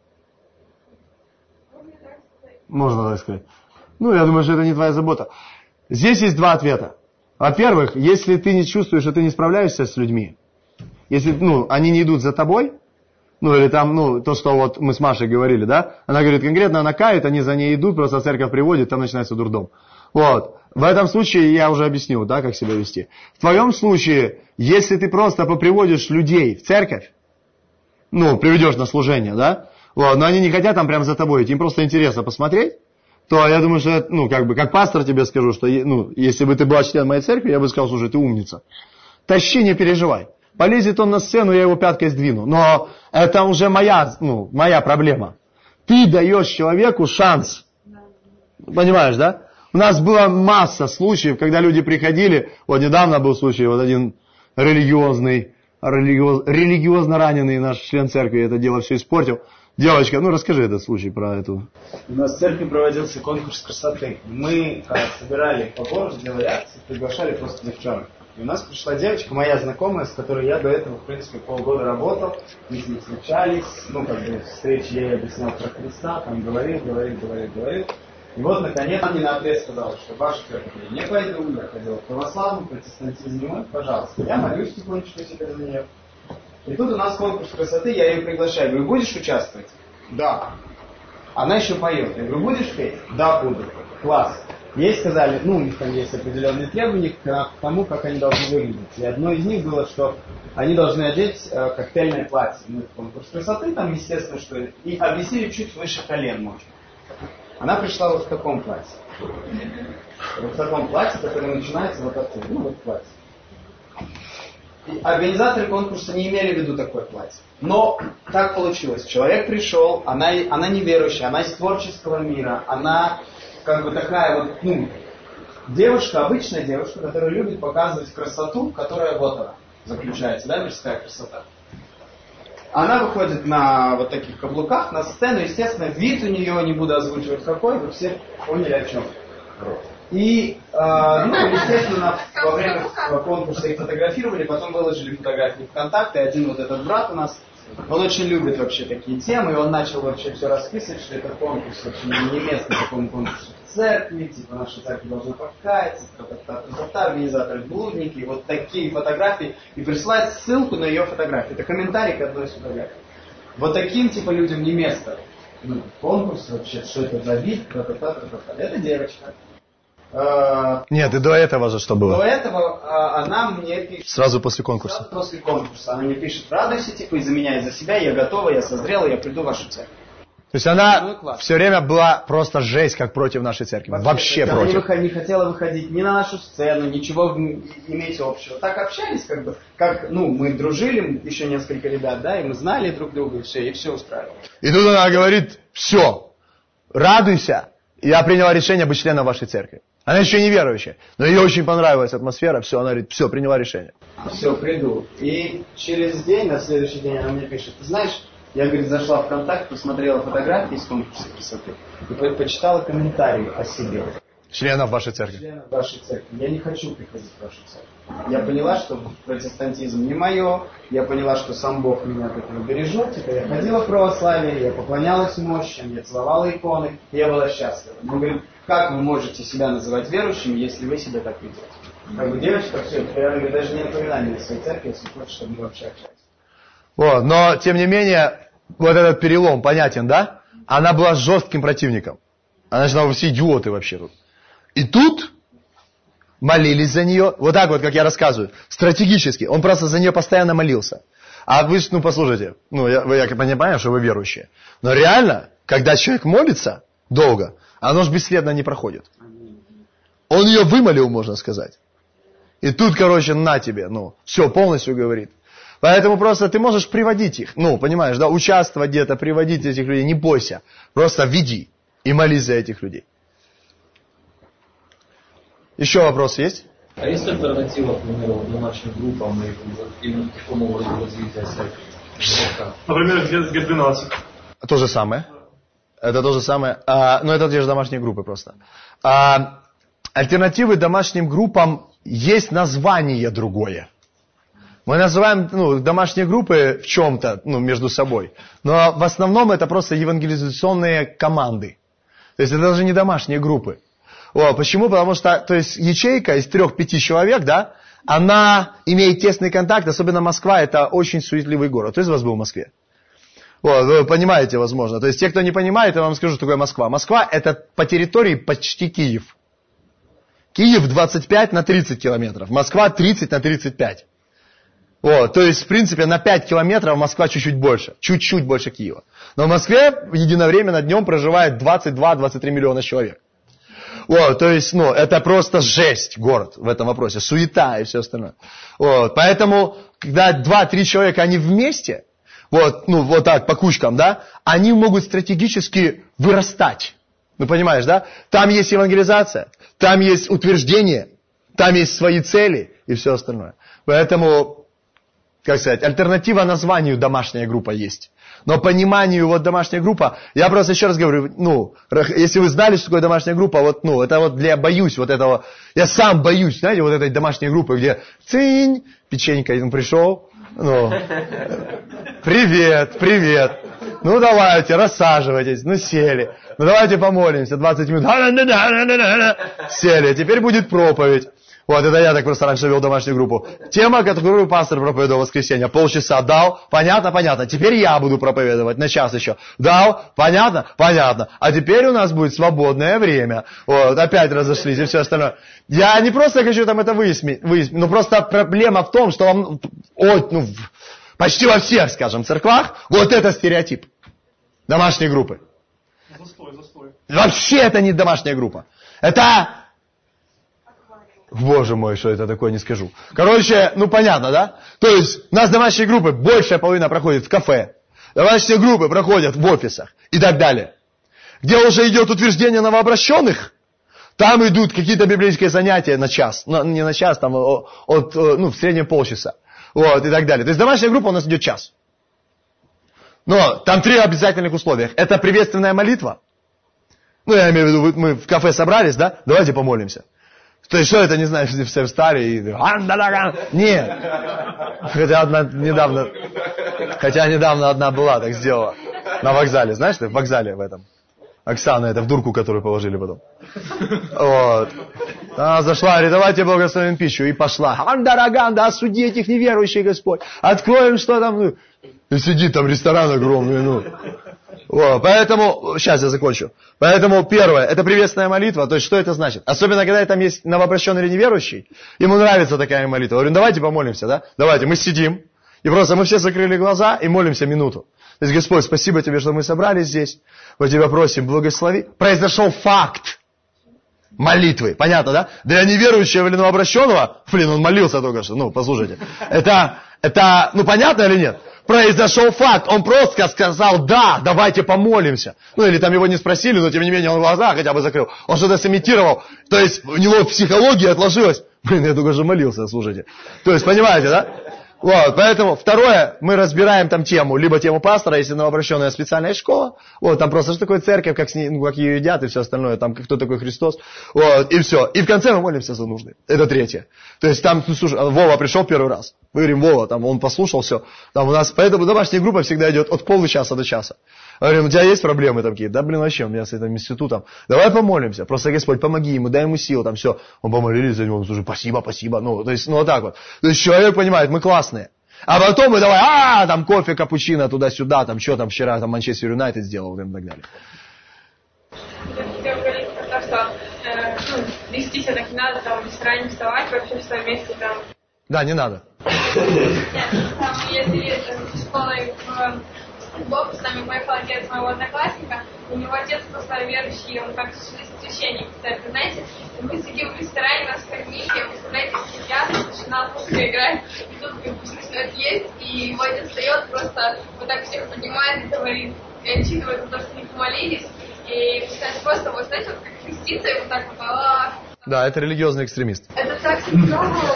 Можно так сказать. Ну, я думаю, что это не твоя забота. Здесь есть два ответа. Во-первых, если ты не чувствуешь, что ты не справляешься с людьми, если, ну, они не идут за тобой, ну, или там, ну, то, что вот мы с Машей говорили, да, она говорит, конкретно она кает, они за ней идут, просто церковь приводит, там начинается дурдом. Вот. В этом случае я уже объяснил, да, как себя вести. В твоем случае, если ты просто поприводишь людей в церковь, ну, приведешь на служение, да, вот, но они не хотят там прям за тобой идти, им просто интересно посмотреть, то я думаю, что, ну, как бы, как пастор тебе скажу, что, ну, если бы ты была членом моей церкви, я бы сказал, слушай, ты умница. Тащи, не переживай. Полезет он на сцену, я его пяткой сдвину. Но это уже моя, ну, моя проблема. Ты даешь человеку шанс. Понимаешь, да? У нас была масса случаев, когда люди приходили, вот недавно был случай, вот один религиозный, религиоз, религиозно раненый наш член церкви это дело все испортил. Девочка, ну расскажи этот случай про эту. У нас в церкви проводился конкурс красоты. Мы а, собирали по городу, делали акции, приглашали просто девчонок. И у нас пришла девочка, моя знакомая, с которой я до этого, в принципе, полгода работал. Мы с ней встречались, ну, как бы, встречи я ей объяснял про Христа, там говорил, говорил, говорил, говорил. И вот, наконец, она мне на ответ сказала, что ваша церковь я не пойду, я ходила в православную, протестантизм не мой, пожалуйста. Я молюсь тихонечко себе за нее. И тут у нас конкурс красоты, я ее приглашаю. Говорю, будешь участвовать? Да. Она еще поет. Я говорю, будешь петь? Да, буду. Класс. Ей сказали, ну, у них там есть определенные требования к тому, как они должны выглядеть. И одно из них было, что они должны одеть э, коктейльное платье. Ну, конкурс красоты, там, естественно, что... И обвисили чуть выше колен, можно. Она пришла вот в таком платье. Вот в таком платье, которое начинается вот отсюда. Ну, вот платье. И организаторы конкурса не имели в виду такое платье. Но так получилось. Человек пришел, она, она неверующая, она из творческого мира, она как бы такая вот, ну, девушка, обычная девушка, которая любит показывать красоту, которая вот она заключается, да, мирская красота. Она выходит на вот таких каблуках на сцену, естественно, вид у нее, не буду озвучивать какой, вы все поняли о чем. И, э, ну, естественно, во время конкурса их фотографировали, потом выложили фотографии ВКонтакте. Один вот этот брат у нас, он очень любит вообще такие темы, и он начал вообще все расписывать, что этот конкурс вообще не место такому конкурсу в церкви, типа наша церковь должна покаяться, организаторы блудники, вот такие фотографии, и присылает ссылку на ее фотографию. Это комментарий к одной из фотографий. Вот таким типа людям не место. Ну, конкурс вообще, что это за вид, это девочка. Нет, и до этого же что было? До этого она мне пишет... Сразу после конкурса? Сразу после конкурса. Она мне пишет, радуйся, типа, из-за меня, из-за себя, я готова, я созрела, я приду в вашу церковь. То есть она ну, все время была просто жесть, как против нашей церкви. Вообще, Вообще она против. Она не, выход, не хотела выходить ни на нашу сцену, ничего иметь общего. Так общались, как бы, как, ну, мы дружили, еще несколько ребят, да, и мы знали друг друга, и все, и все устраивало. И тут она говорит, все, радуйся, я приняла решение быть членом вашей церкви. Она еще не верующая, но ей очень понравилась атмосфера, все, она говорит, все, приняла решение. Все, приду. И через день, на следующий день она мне пишет, ты знаешь, я, говорит, зашла в контакт, посмотрела фотографии из конкурса красоты и по почитала комментарии о себе. Членов вашей церкви. Членов вашей церкви. Я не хочу приходить в вашу церковь. Я поняла, что протестантизм не мое, я поняла, что сам Бог меня от этого бережет. Типа, я ходила в православие, я поклонялась мощам, я целовала иконы, и я была счастлива. Он говорит, как вы можете себя называть верующим, если вы себя так ведете? Как бы девочка, все, я говорю, даже не напоминание о своей церкви, если хочешь, чтобы мы вообще общались. Вот, но, тем не менее, вот этот перелом понятен, да? Она была жестким противником. Она начинала, все идиоты вообще тут. И тут молились за нее, вот так вот, как я рассказываю, стратегически. Он просто за нее постоянно молился. А вы, ну, послушайте, ну, я, я понимаю, что вы верующие. Но реально, когда человек молится долго, оно же бесследно не проходит. Он ее вымолил, можно сказать. И тут, короче, на тебе, ну, все, полностью говорит. Поэтому просто ты можешь приводить их, ну, понимаешь, да, участвовать где-то, приводить этих людей, не бойся. Просто веди и молись за этих людей. Еще вопрос есть? А есть альтернатива, к примеру, домашним группам и именно такому роду развития сайта? Например, Г двенадцать. То же самое. Это то же самое. А, но это те же домашние группы просто. А, альтернативы домашним группам есть название другое. Мы называем ну, домашние группы в чем-то, ну, между собой. Но в основном это просто евангелизационные команды. То есть это даже не домашние группы. О, почему? Потому что то есть, ячейка из трех-пяти человек, да, она имеет тесный контакт, особенно Москва, это очень суетливый город. Кто из вас был в Москве? Вот, вы понимаете, возможно. То есть те, кто не понимает, я вам скажу, что такое Москва. Москва это по территории почти Киев. Киев двадцать пять на тридцать километров, Москва тридцать на тридцать пять. Вот, то есть, в принципе, на пять километров Москва чуть-чуть больше, чуть-чуть больше Киева. Но в Москве единовременно днем проживает двадцать два - двадцать три миллиона человек. Вот, то есть, ну, это просто жесть город в этом вопросе, суета и все остальное. Вот, поэтому, когда два-три человека, они вместе, вот, ну, вот так, по кучкам, да, они могут стратегически вырастать. Ну, понимаешь, да? Там есть евангелизация, там есть утверждение, там есть свои цели и все остальное. Поэтому, как сказать, альтернатива названию домашняя группа есть. Но пониманию вот домашняя группа, я просто еще раз говорю, ну, если вы знали, что такое домашняя группа, вот, ну, это вот для, боюсь вот этого, я сам боюсь, знаете, вот этой домашней группы, где цинь, печенька, он пришел, ну, привет, привет, ну, давайте, рассаживайтесь, ну, сели, ну, давайте помолимся, двадцать минут, сели, теперь будет проповедь. Вот, это я так просто раньше вел домашнюю группу. Тема, которую пастор проповедовал в воскресенье. Полчаса дал, понятно, понятно. Теперь я буду проповедовать на час еще. Дал, понятно, понятно. А теперь у нас будет свободное время. Вот, опять разошлись и все остальное. Я не просто хочу там это выяснить, выяснить, но просто проблема в том, что вам, о, ну, почти во всех, скажем, церквах, вот это стереотип домашней группы. Застой, застой. Вообще это не домашняя группа. Это... Боже мой, что это такое, не скажу. Короче, ну понятно, да? То есть у нас домашние группы, большая половина проходит в кафе. Домашние группы проходят в офисах и так далее. Где уже идет утверждение новообращенных, там идут какие-то библейские занятия на час. Ну, не на час, там от, ну, в среднем полчаса. Вот, и так далее. То есть домашняя группа у нас идет час. Но там три обязательных условия. Это приветственная молитва. Ну, я имею в виду, мы в кафе собрались, да? Давайте помолимся. То есть, что это, не знаю, все встали и... Нет. Хотя одна недавно... Хотя недавно одна была, так сделала. На вокзале, знаешь, ты в вокзале в этом. Оксана, это в дурку, которую положили потом. Вот. Она зашла, говорит, давайте благословим пищу. И пошла. Анда-раганда, осуди этих неверующих, Господь. Откроем, что там... Ну... И сидит там ресторан огромный, ну... Вот, поэтому, сейчас я закончу. Поэтому первое, это приветственная молитва. То есть, что это значит? Особенно, когда там есть новообращенный или неверующий, ему нравится такая молитва. Я говорю, давайте помолимся, да? Давайте, мы сидим, и просто мы все закрыли глаза и молимся минуту. То есть, Господь, спасибо тебе, что мы собрались здесь. Мы тебя просим, благослови. Произошел факт молитвы. Понятно, да? Для неверующего или новообращенного, блин, он молился только что. Ну, послушайте. Это, это, ну, понятно или нет? Произошел факт, он просто сказал, да, давайте помолимся. Ну, или там его не спросили, но тем не менее он глаза хотя бы закрыл. Он что-то сымитировал. То есть, у него в психологии отложилось. Блин, я только же молился, слушайте. То есть, понимаете, да? Вот, поэтому, второе, мы разбираем там тему, либо тему пастора, если новообращенная специальная школа, вот, там просто что такое церковь, как, с ней, ну, как ее едят и все остальное, там, кто такой Христос, вот, и все. И в конце мы молимся за нужды. Это третье. То есть там, ну, слушай, Вова пришел первый раз, мы говорим, Вова, там, он послушал все, там у нас, поэтому домашняя группа всегда идет от получаса до часа. Говорим, у тебя есть проблемы там какие-то? Да, блин, вообще, у меня с этим институтом. Давай помолимся. Просто, Господь, помоги ему, дай ему сил, там все. Он помолились за него, слушай, спасибо, спасибо. Ну, то есть, ну, вот так вот. То есть, человек понимает, мы классные. А потом мы давай, а, там кофе, капучино, туда-сюда, там, что там вчера, там, Манчестер Юнайтед сделал, и так далее. Я хотела говорить про то, что, э, ну, вести себя так не надо, там, в ресторане вставать, вообще в своем месте, там. Да, не надо. Нет, там, если с школой в Бог, с нами поехал отец моего одноклассника, у него отец просто верующий, он как священник, кстати, знаете, и мы сидим в ресторане, нас кормили, представляете, сидят, начинал музыка играть, и тут начинает есть, и его отец встает, просто вот так всех поднимает и говорит, и отчитывает, потому что они помолились, и, кстати, просто, вот знаете, вот как христится, и вот так вот, а Да, это религиозный экстремист. Это так здорово.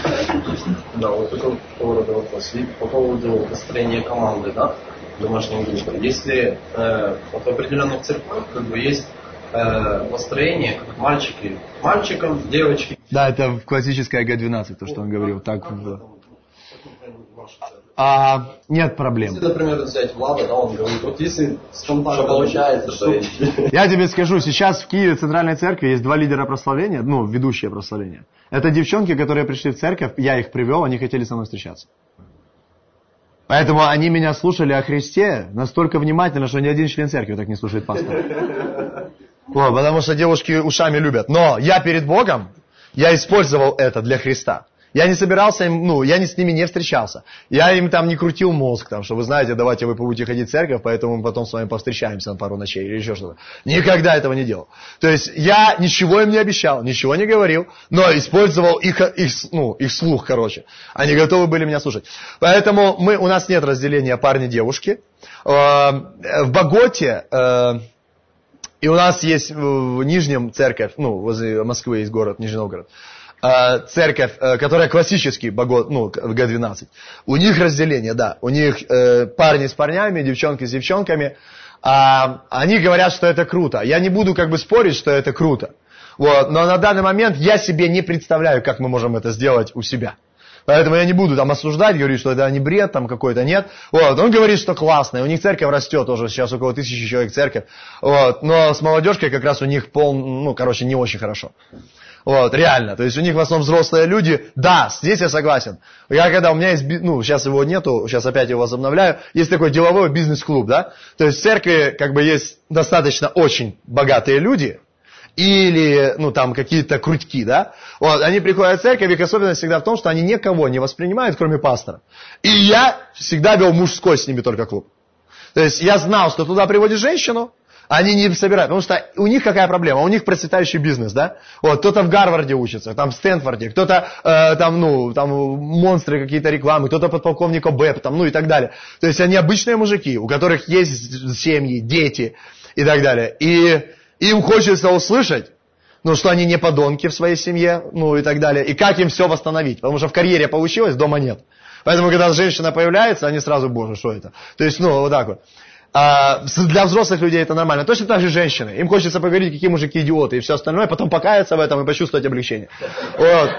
Да, вот такой поводу вопрос. И по поводу построения команды, да, домашней группы. Если э, вот в определенных церквах как бы есть э, построение, как мальчики мальчикам, девочки. Да, это в классической АГ двенадцать, то, что он говорил. Так, в... а, нет проблем. Если, например, взять Влада, да, он говорит, вот если что получается, что... Я тебе скажу, сейчас в Киеве в Центральной Церкви есть два лидера прославления, ну, ведущие прославления. Это девчонки, которые пришли в церковь, я их привел, они хотели со мной встречаться. Поэтому они меня слушали о Христе настолько внимательно, что ни один член церкви так не слушает пастора. Вот, потому что девушки ушами любят. Но я перед Богом Я использовал это для Христа. Я не собирался им, ну, я не, с ними не встречался. Я им там не крутил мозг, там, что вы знаете, давайте вы будете ходить в церковь, поэтому мы потом с вами повстречаемся на пару ночей или еще что-то. Никогда этого не делал. То есть я ничего им не обещал, ничего не говорил, но использовал их, их, ну, их слух, короче. Они готовы были меня слушать. Поэтому мы, у нас нет разделения парни-девушки. В Боготе, и у нас есть в Нижнем церковь, ну, возле Москвы есть город, Нижний Новгород. Церковь, которая классический Богот, ну, Гэ двенадцать. У них разделение, да. У них э, парни с парнями, девчонки с девчонками. А, они говорят, что это круто. Я не буду как бы спорить, что это круто. Вот. Но на данный момент я себе не представляю, как мы можем это сделать у себя. Поэтому я не буду там осуждать, говорить, что это не бред там какой-то, нет. Вот. Он говорит, что классно. У них церковь растет уже, сейчас около тысячи человек церковь. Вот. Но с молодежкой как раз у них пол, ну, короче, не очень хорошо. Вот, реально. То есть у них в основном взрослые люди. Да, здесь я согласен. Я когда у меня есть, ну, сейчас его нету, сейчас опять его возобновляю, есть такой деловой бизнес-клуб, да. То есть в церкви как бы есть достаточно очень богатые люди, или, ну, там, какие-то крутьки, да. Вот, они приходят в церковь, их особенность всегда в том, что они никого не воспринимают, кроме пастора. И я всегда вел мужской с ними только клуб. То есть я знал, что туда приводят женщину, они не собирают, потому что у них какая проблема? У них процветающий бизнес, да? Вот, кто-то в Гарварде учится, там в Стэнфорде, кто-то э, там, ну, там монстры какие-то рекламы, кто-то подполковник ОБЭП, там, ну и так далее. То есть они обычные мужики, у которых есть семьи, дети и так далее. И им хочется услышать, ну, что они не подонки в своей семье, ну и так далее. И как им все восстановить, потому что в карьере получилось, дома нет. Поэтому, когда женщина появляется, они сразу, боже, что это? То есть, ну, вот так вот. А для взрослых людей это нормально. Точно так же женщины. Им хочется поговорить, какие мужики идиоты и все остальное, потом покаяться в этом и почувствовать облегчение. Вот.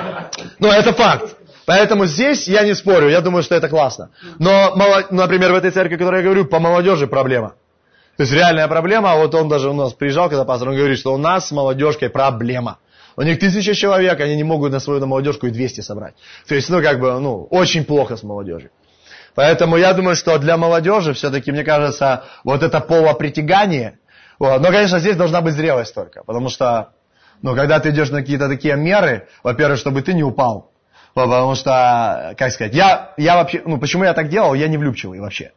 Но это факт. Поэтому здесь я не спорю, я думаю, что это классно. Но, например, в этой церкви, о которой я говорю, по молодежи проблема. То есть реальная проблема. Вот он даже у нас приезжал, когда пастор, он говорит, что у нас с молодежкой проблема. У них тысяча человек, они не могут на свою на молодежку и двести собрать. То есть, ну, как бы, ну, очень плохо с молодежью. Поэтому я думаю, что для молодежи все-таки, мне кажется, вот это полупритягание. Вот. Но, конечно, здесь должна быть зрелость только. Потому что, ну, когда ты идешь на какие-то такие меры, во-первых, чтобы ты не упал. Потому что, как сказать, я, я вообще, ну, почему я так делал, я не влюбчивый вообще.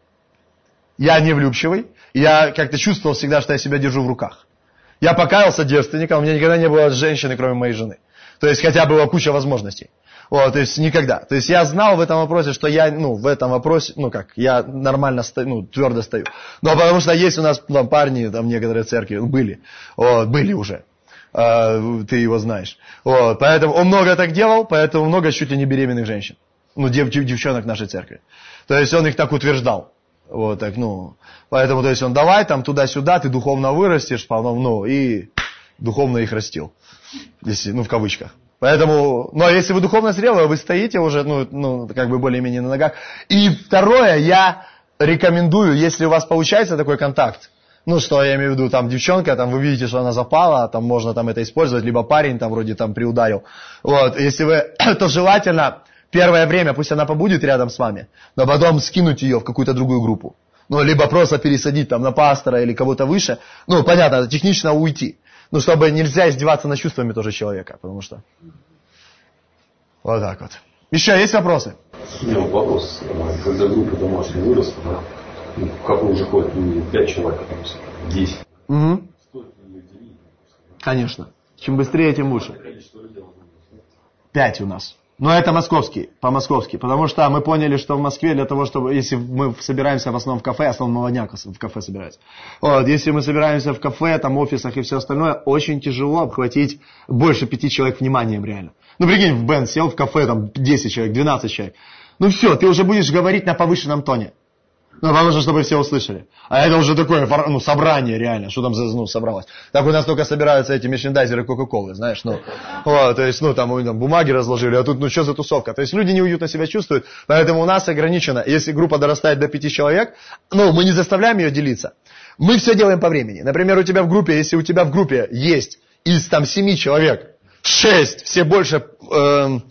Я не влюбчивый. Я как-то чувствовал всегда, что я себя держу в руках. Я покаялся девственником, у меня никогда не было женщины, кроме моей жены. То есть, хотя была куча возможностей. Вот, то есть никогда. То есть я знал в этом вопросе, что я, ну, в этом вопросе, ну как, я нормально стою, ну, твердо стою. Но потому что есть у нас там парни, там некоторые церкви, были, вот, были уже. А, ты его знаешь. Вот, поэтому он много так делал, поэтому много чуть ли не беременных женщин. Ну, дев, девчонок нашей церкви. То есть он их так утверждал. Вот так, ну, поэтому, то есть он давай там туда-сюда, ты духовно вырастешь, ну, и духовно их растил. Если, ну, в кавычках. Поэтому, ну, а если вы духовно зрелые, вы стоите уже, ну, ну, как бы более-менее на ногах. И второе, я рекомендую, если у вас получается такой контакт, ну, что я имею в виду, там, девчонка, там, вы видите, что она запала, там, можно там это использовать, либо парень, там, вроде, там, приударил. Вот, если вы, то желательно первое время, пусть она побудет рядом с вами, но потом скинуть ее в какую-то другую группу. Ну, либо просто пересадить, там, на пастора или кого-то выше. Ну, понятно, технично уйти. Ну, чтобы нельзя издеваться над чувствами тоже человека, потому что... Вот так вот. Еще есть вопросы? У меня вопрос. Когда группа домашняя выросла, да, ну, как уже ходит, не пять человек, а десять. Угу. Конечно. Чем быстрее, тем лучше. Пять у нас. Но это московский, по-московски. Потому что мы поняли, что в Москве для того, чтобы... Если мы собираемся в основном в кафе, основном молодняк в кафе собирается. Вот, если мы собираемся в кафе, там, офисах и все остальное, очень тяжело обхватить больше пяти человек вниманием реально. Ну, прикинь, в бенд сел в кафе, там, десять человек, двенадцать человек. Ну, все, ты уже будешь говорить на повышенном тоне. Ну, потому что, чтобы все услышали. А это уже такое, ну, собрание реально, что там за, ну, собралось. Так у нас только собираются эти мерчендайзеры Кока-Колы, знаешь, ну. Вот, то есть, ну, там, там бумаги разложили, а тут, ну, что за тусовка? То есть, люди неуютно себя чувствуют, поэтому у нас ограничено. Если группа дорастает до пяти человек, ну, мы не заставляем ее делиться. Мы все делаем по времени. Например, у тебя в группе, если у тебя в группе есть из, там, семи человек, шесть, все больше, э,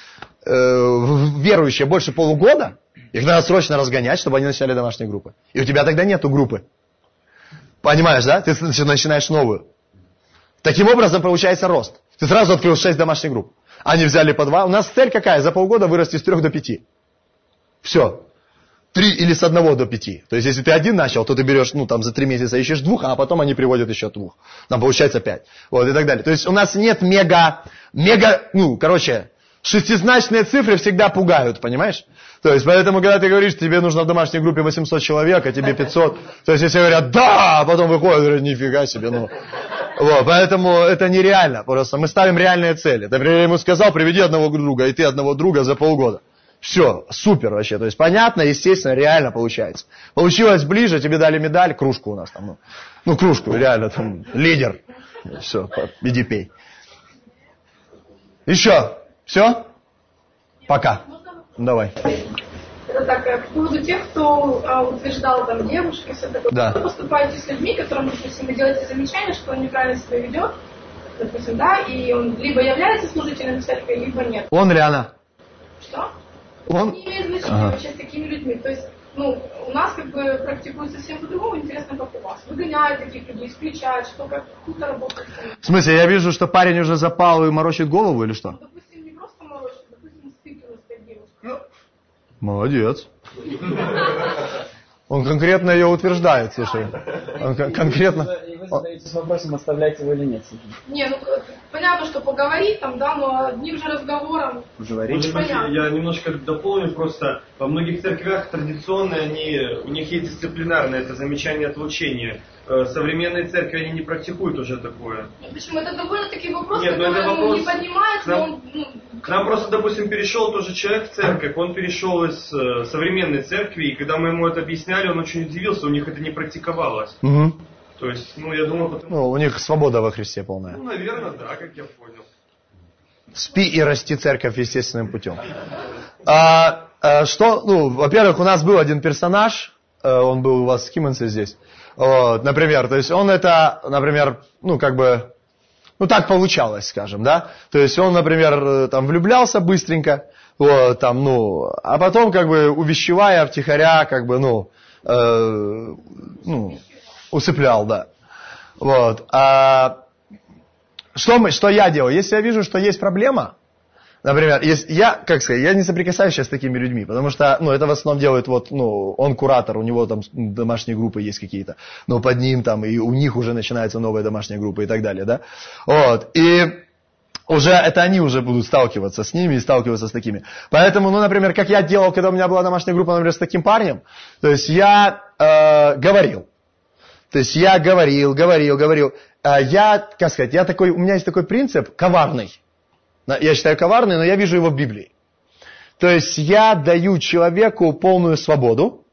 э, верующие больше полугода, их надо срочно разгонять, чтобы они начали домашние группы. И у тебя тогда нету группы. Понимаешь, да? Ты начинаешь новую. Таким образом получается рост. Ты сразу открыл шесть домашних групп. Они взяли по два. У нас цель какая? За полгода вырасти с трех до пяти. Все. Три или с одного до пяти. То есть, если ты один начал, то ты берешь, ну, там, за три месяца ищешь двух, а потом они приводят еще двух. Там получается пять. Вот, и так далее. То есть, у нас нет мега, мега, ну, короче, шестизначные цифры всегда пугают, понимаешь? То есть, поэтому, когда ты говоришь, тебе нужно в домашней группе восемьсот человек, а тебе пятьсот, то есть, если говорят, да, а потом выходят, говорят, нифига себе, ну. Вот, поэтому это нереально, просто мы ставим реальные цели. Например, я ему сказал, приведи одного друга, и ты одного друга за полгода. Все, супер вообще, то есть понятно, естественно, реально получается. Получилось ближе, тебе дали медаль, кружку у нас там, ну, ну кружку, реально там, лидер. Все, иди пей. Еще, все? Пока. Давай. Это так, по поводу тех, кто а, утверждал там девушек и все такое. Да. Вы поступаете с людьми, которым, допустим, вы делаете замечание, что он неправильно себя ведет, допустим, да, и он либо является служителем церкви, либо нет. Он или она? Что? Он? Не имеет значения ага. вообще с такими людьми. То есть, ну, у нас как бы практикуют совсем по-другому, интересно, как у вас. Выгоняют таких людей, исключают, что как круто работает. В смысле, я вижу, что парень уже запал и морочит голову или что? Допустим, не просто морочит, допустим, стыкнулась как девушка. Молодец. Он конкретно ее утверждает, слушай. Он кон- конкретно... И вы задаетесь вопросом, оставлять его или нет. Не, ну понятно, что поговорить там, да, но одним же разговором. Поговорить. Я немножко дополню, просто во многих церквях традиционные, они, у них есть дисциплинарное, это замечание отлучения. Современные церкви, они не практикуют уже такое. Почему? Это довольно-таки вопрос, Нет, который это вопрос... не поднимается, к нам, он... Ну... К нам просто, допустим, перешел тоже человек в церковь, он перешел из э, современной церкви, и когда мы ему это объясняли, он очень удивился, у них это не практиковалось. Угу. То есть, ну, я думаю, потому... Ну, у них свобода во Христе полная. Ну, наверное, да, как я понял. Спи и расти церковь естественным путем. А, а, что, ну, во-первых, у нас был один персонаж, он был у вас в Кимонсе здесь, вот, например, то есть он это, например, ну, как бы, ну, так получалось, скажем, да, то есть он, например, там, влюблялся быстренько, вот, там, ну, а потом, как бы, увещевая втихаря, как бы, ну, э, ну, усыплял, да, вот, а что мы, что я делаю, если я вижу, что есть проблема, например, если я, как сказать, я не соприкасаюсь сейчас с такими людьми, потому что, ну, это в основном делает вот, ну, он куратор, у него там домашние группы есть какие-то, но под ним там, и у них уже начинается новая домашняя группа и так далее, да, вот, и уже, это они уже будут сталкиваться с ними и сталкиваться с такими, поэтому, ну, например, как я делал, когда у меня была домашняя группа, например, с таким парнем, то есть я э, говорил, то есть я говорил, говорил, говорил, э, я, как сказать, я такой, у меня есть такой принцип, коварный. Я считаю коварный, но я вижу его в Библии. То есть я даю человеку полную свободу,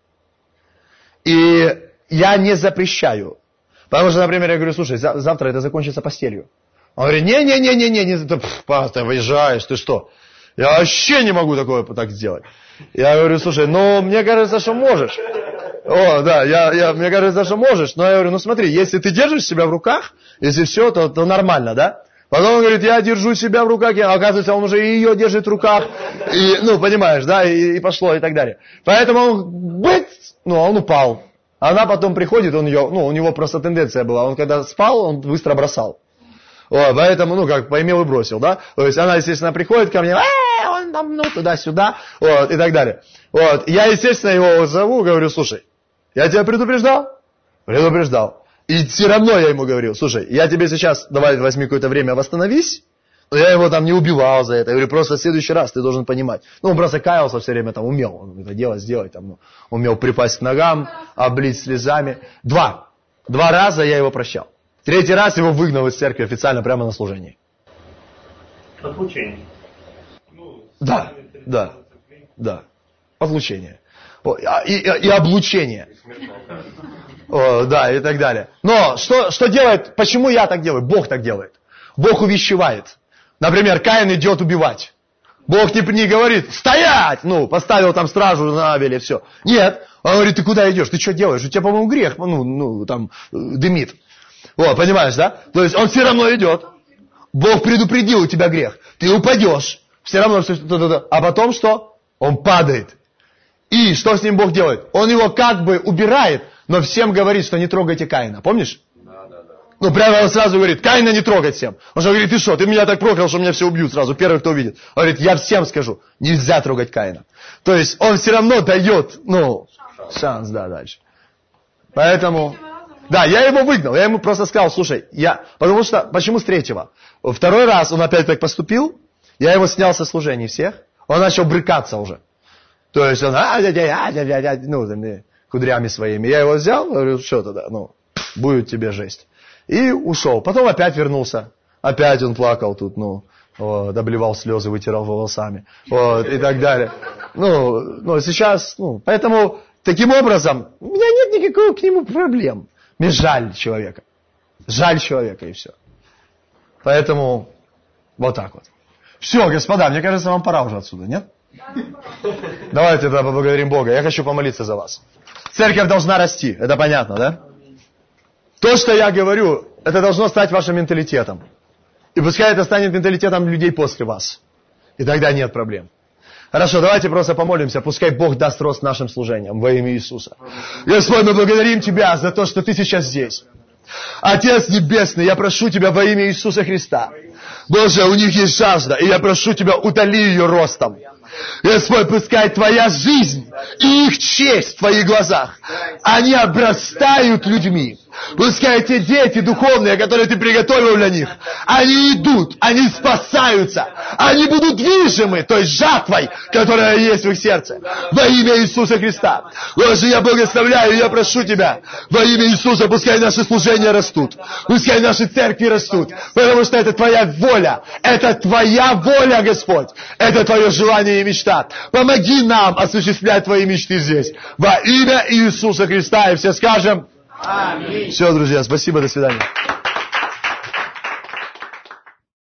и я не запрещаю. Потому что, например, я говорю, слушай, завтра это закончится постелью. Он говорит, не-не-не-не-не, не, ты, ты выезжаешь, ты что? Я вообще не могу такое так сделать. Я говорю, слушай, ну, мне кажется, что можешь. О, да, я, я, мне кажется, что можешь. Но я говорю, ну смотри, если ты держишь себя в руках, если все, то, то нормально, да? Потом он говорит, я держу себя в руках, а оказывается, он уже и ее держит в руках, и, ну, понимаешь, да, и, и пошло, и так далее. Поэтому он, быц, ну, он упал. Она потом приходит, он ее, ну, у него просто тенденция была, он когда спал, он быстро бросал. Вот, поэтому, ну, как, поимел и бросил, да. То есть она, естественно, приходит ко мне, э, он там, ну, туда-сюда, вот, и так далее. Вот, я, естественно, его зову, говорю, слушай, я тебя предупреждал? Предупреждал. И все равно я ему говорил, слушай, я тебе сейчас, давай возьми какое-то время, восстановись, но я его там не убивал за это. Я говорю, просто в следующий раз ты должен понимать. Ну, он просто каялся все время, там, умел он это делать, сделать, там, ну, умел припасть к ногам, облить слезами. Два. Два раза я его прощал. Третий раз его выгнал из церкви официально прямо на служении. Отлучение. Да, да, да. Отлучение. И, и, и облучение. О, да, и так далее. Но что, что делает, почему я так делаю? Бог так делает. Бог увещевает. Например, Каин идет убивать. Бог не, не говорит, стоять! Ну, поставил там стражу на Авеле, все. Нет, он говорит, ты куда идешь? Ты что делаешь? У тебя, по-моему, грех, ну, ну там, дымит. Вот, понимаешь, да? То есть он все равно идет. Бог предупредил у тебя грех. Ты упадешь. Все равно все, а потом что? Он падает. И что с ним Бог делает? Он его как бы убирает, но всем говорит, что не трогайте Каина. Помнишь? Да, да, да. Ну, прямо он сразу говорит, Каина не трогать всем. Он же говорит, ты что, ты меня так проклял, что меня все убьют сразу, первый, кто увидит. Он говорит, я всем скажу, нельзя трогать Каина. То есть он все равно дает, ну, шанс, да, дальше. Поэтому, да, я его выгнал, я ему просто сказал, слушай, я, потому что, почему с третьего? Второй раз он опять так поступил, я его снял со служений всех, он начал брыкаться уже. То есть он, а, дядя, а, дядя, дядя, ну, кудрями своими. Я его взял, говорю, что тогда, ну, будет тебе жесть. И ушел. Потом опять вернулся. Опять он плакал тут, ну, вот, обливал слезы, вытирал волосами. Вот, и так далее. Ну, ну, сейчас, ну, поэтому, таким образом, у меня нет никакого к нему проблем. Мне жаль человека. Жаль человека, и все. Поэтому, вот так вот. Все, господа, мне кажется, вам пора уже отсюда, нет? Давайте тогда поблагодарим Бога. Я хочу помолиться за вас. Церковь должна расти, это понятно, да? То, что я говорю, это должно стать вашим менталитетом. И пускай это станет менталитетом людей после вас. И тогда нет проблем. Хорошо, давайте просто помолимся. Пускай Бог даст рост нашим служениям во имя Иисуса. Господь, мы благодарим Тебя за то, что Ты сейчас здесь. Отец Небесный, я прошу Тебя во имя Иисуса Христа. Боже, у них есть жажда, и я прошу Тебя, утоли ее ростом. Господь, пускай Твоя жизнь и их честь в Твоих глазах, они обрастают людьми. Пускай те дети духовные, которые Ты приготовил для них, они идут, они спасаются, они будут движимы той жатвой, которая есть в их сердце. Во имя Иисуса Христа. Боже, я благословляю, я прошу Тебя, во имя Иисуса, пускай наши служения растут, пускай наши церкви растут, потому что это Твоя воля, это Твоя воля, Господь, это Твое желание и мечта. Помоги нам осуществлять Твои мечты здесь. Во имя Иисуса Христа. И все скажем... Аминь. Все, друзья, спасибо, до свидания.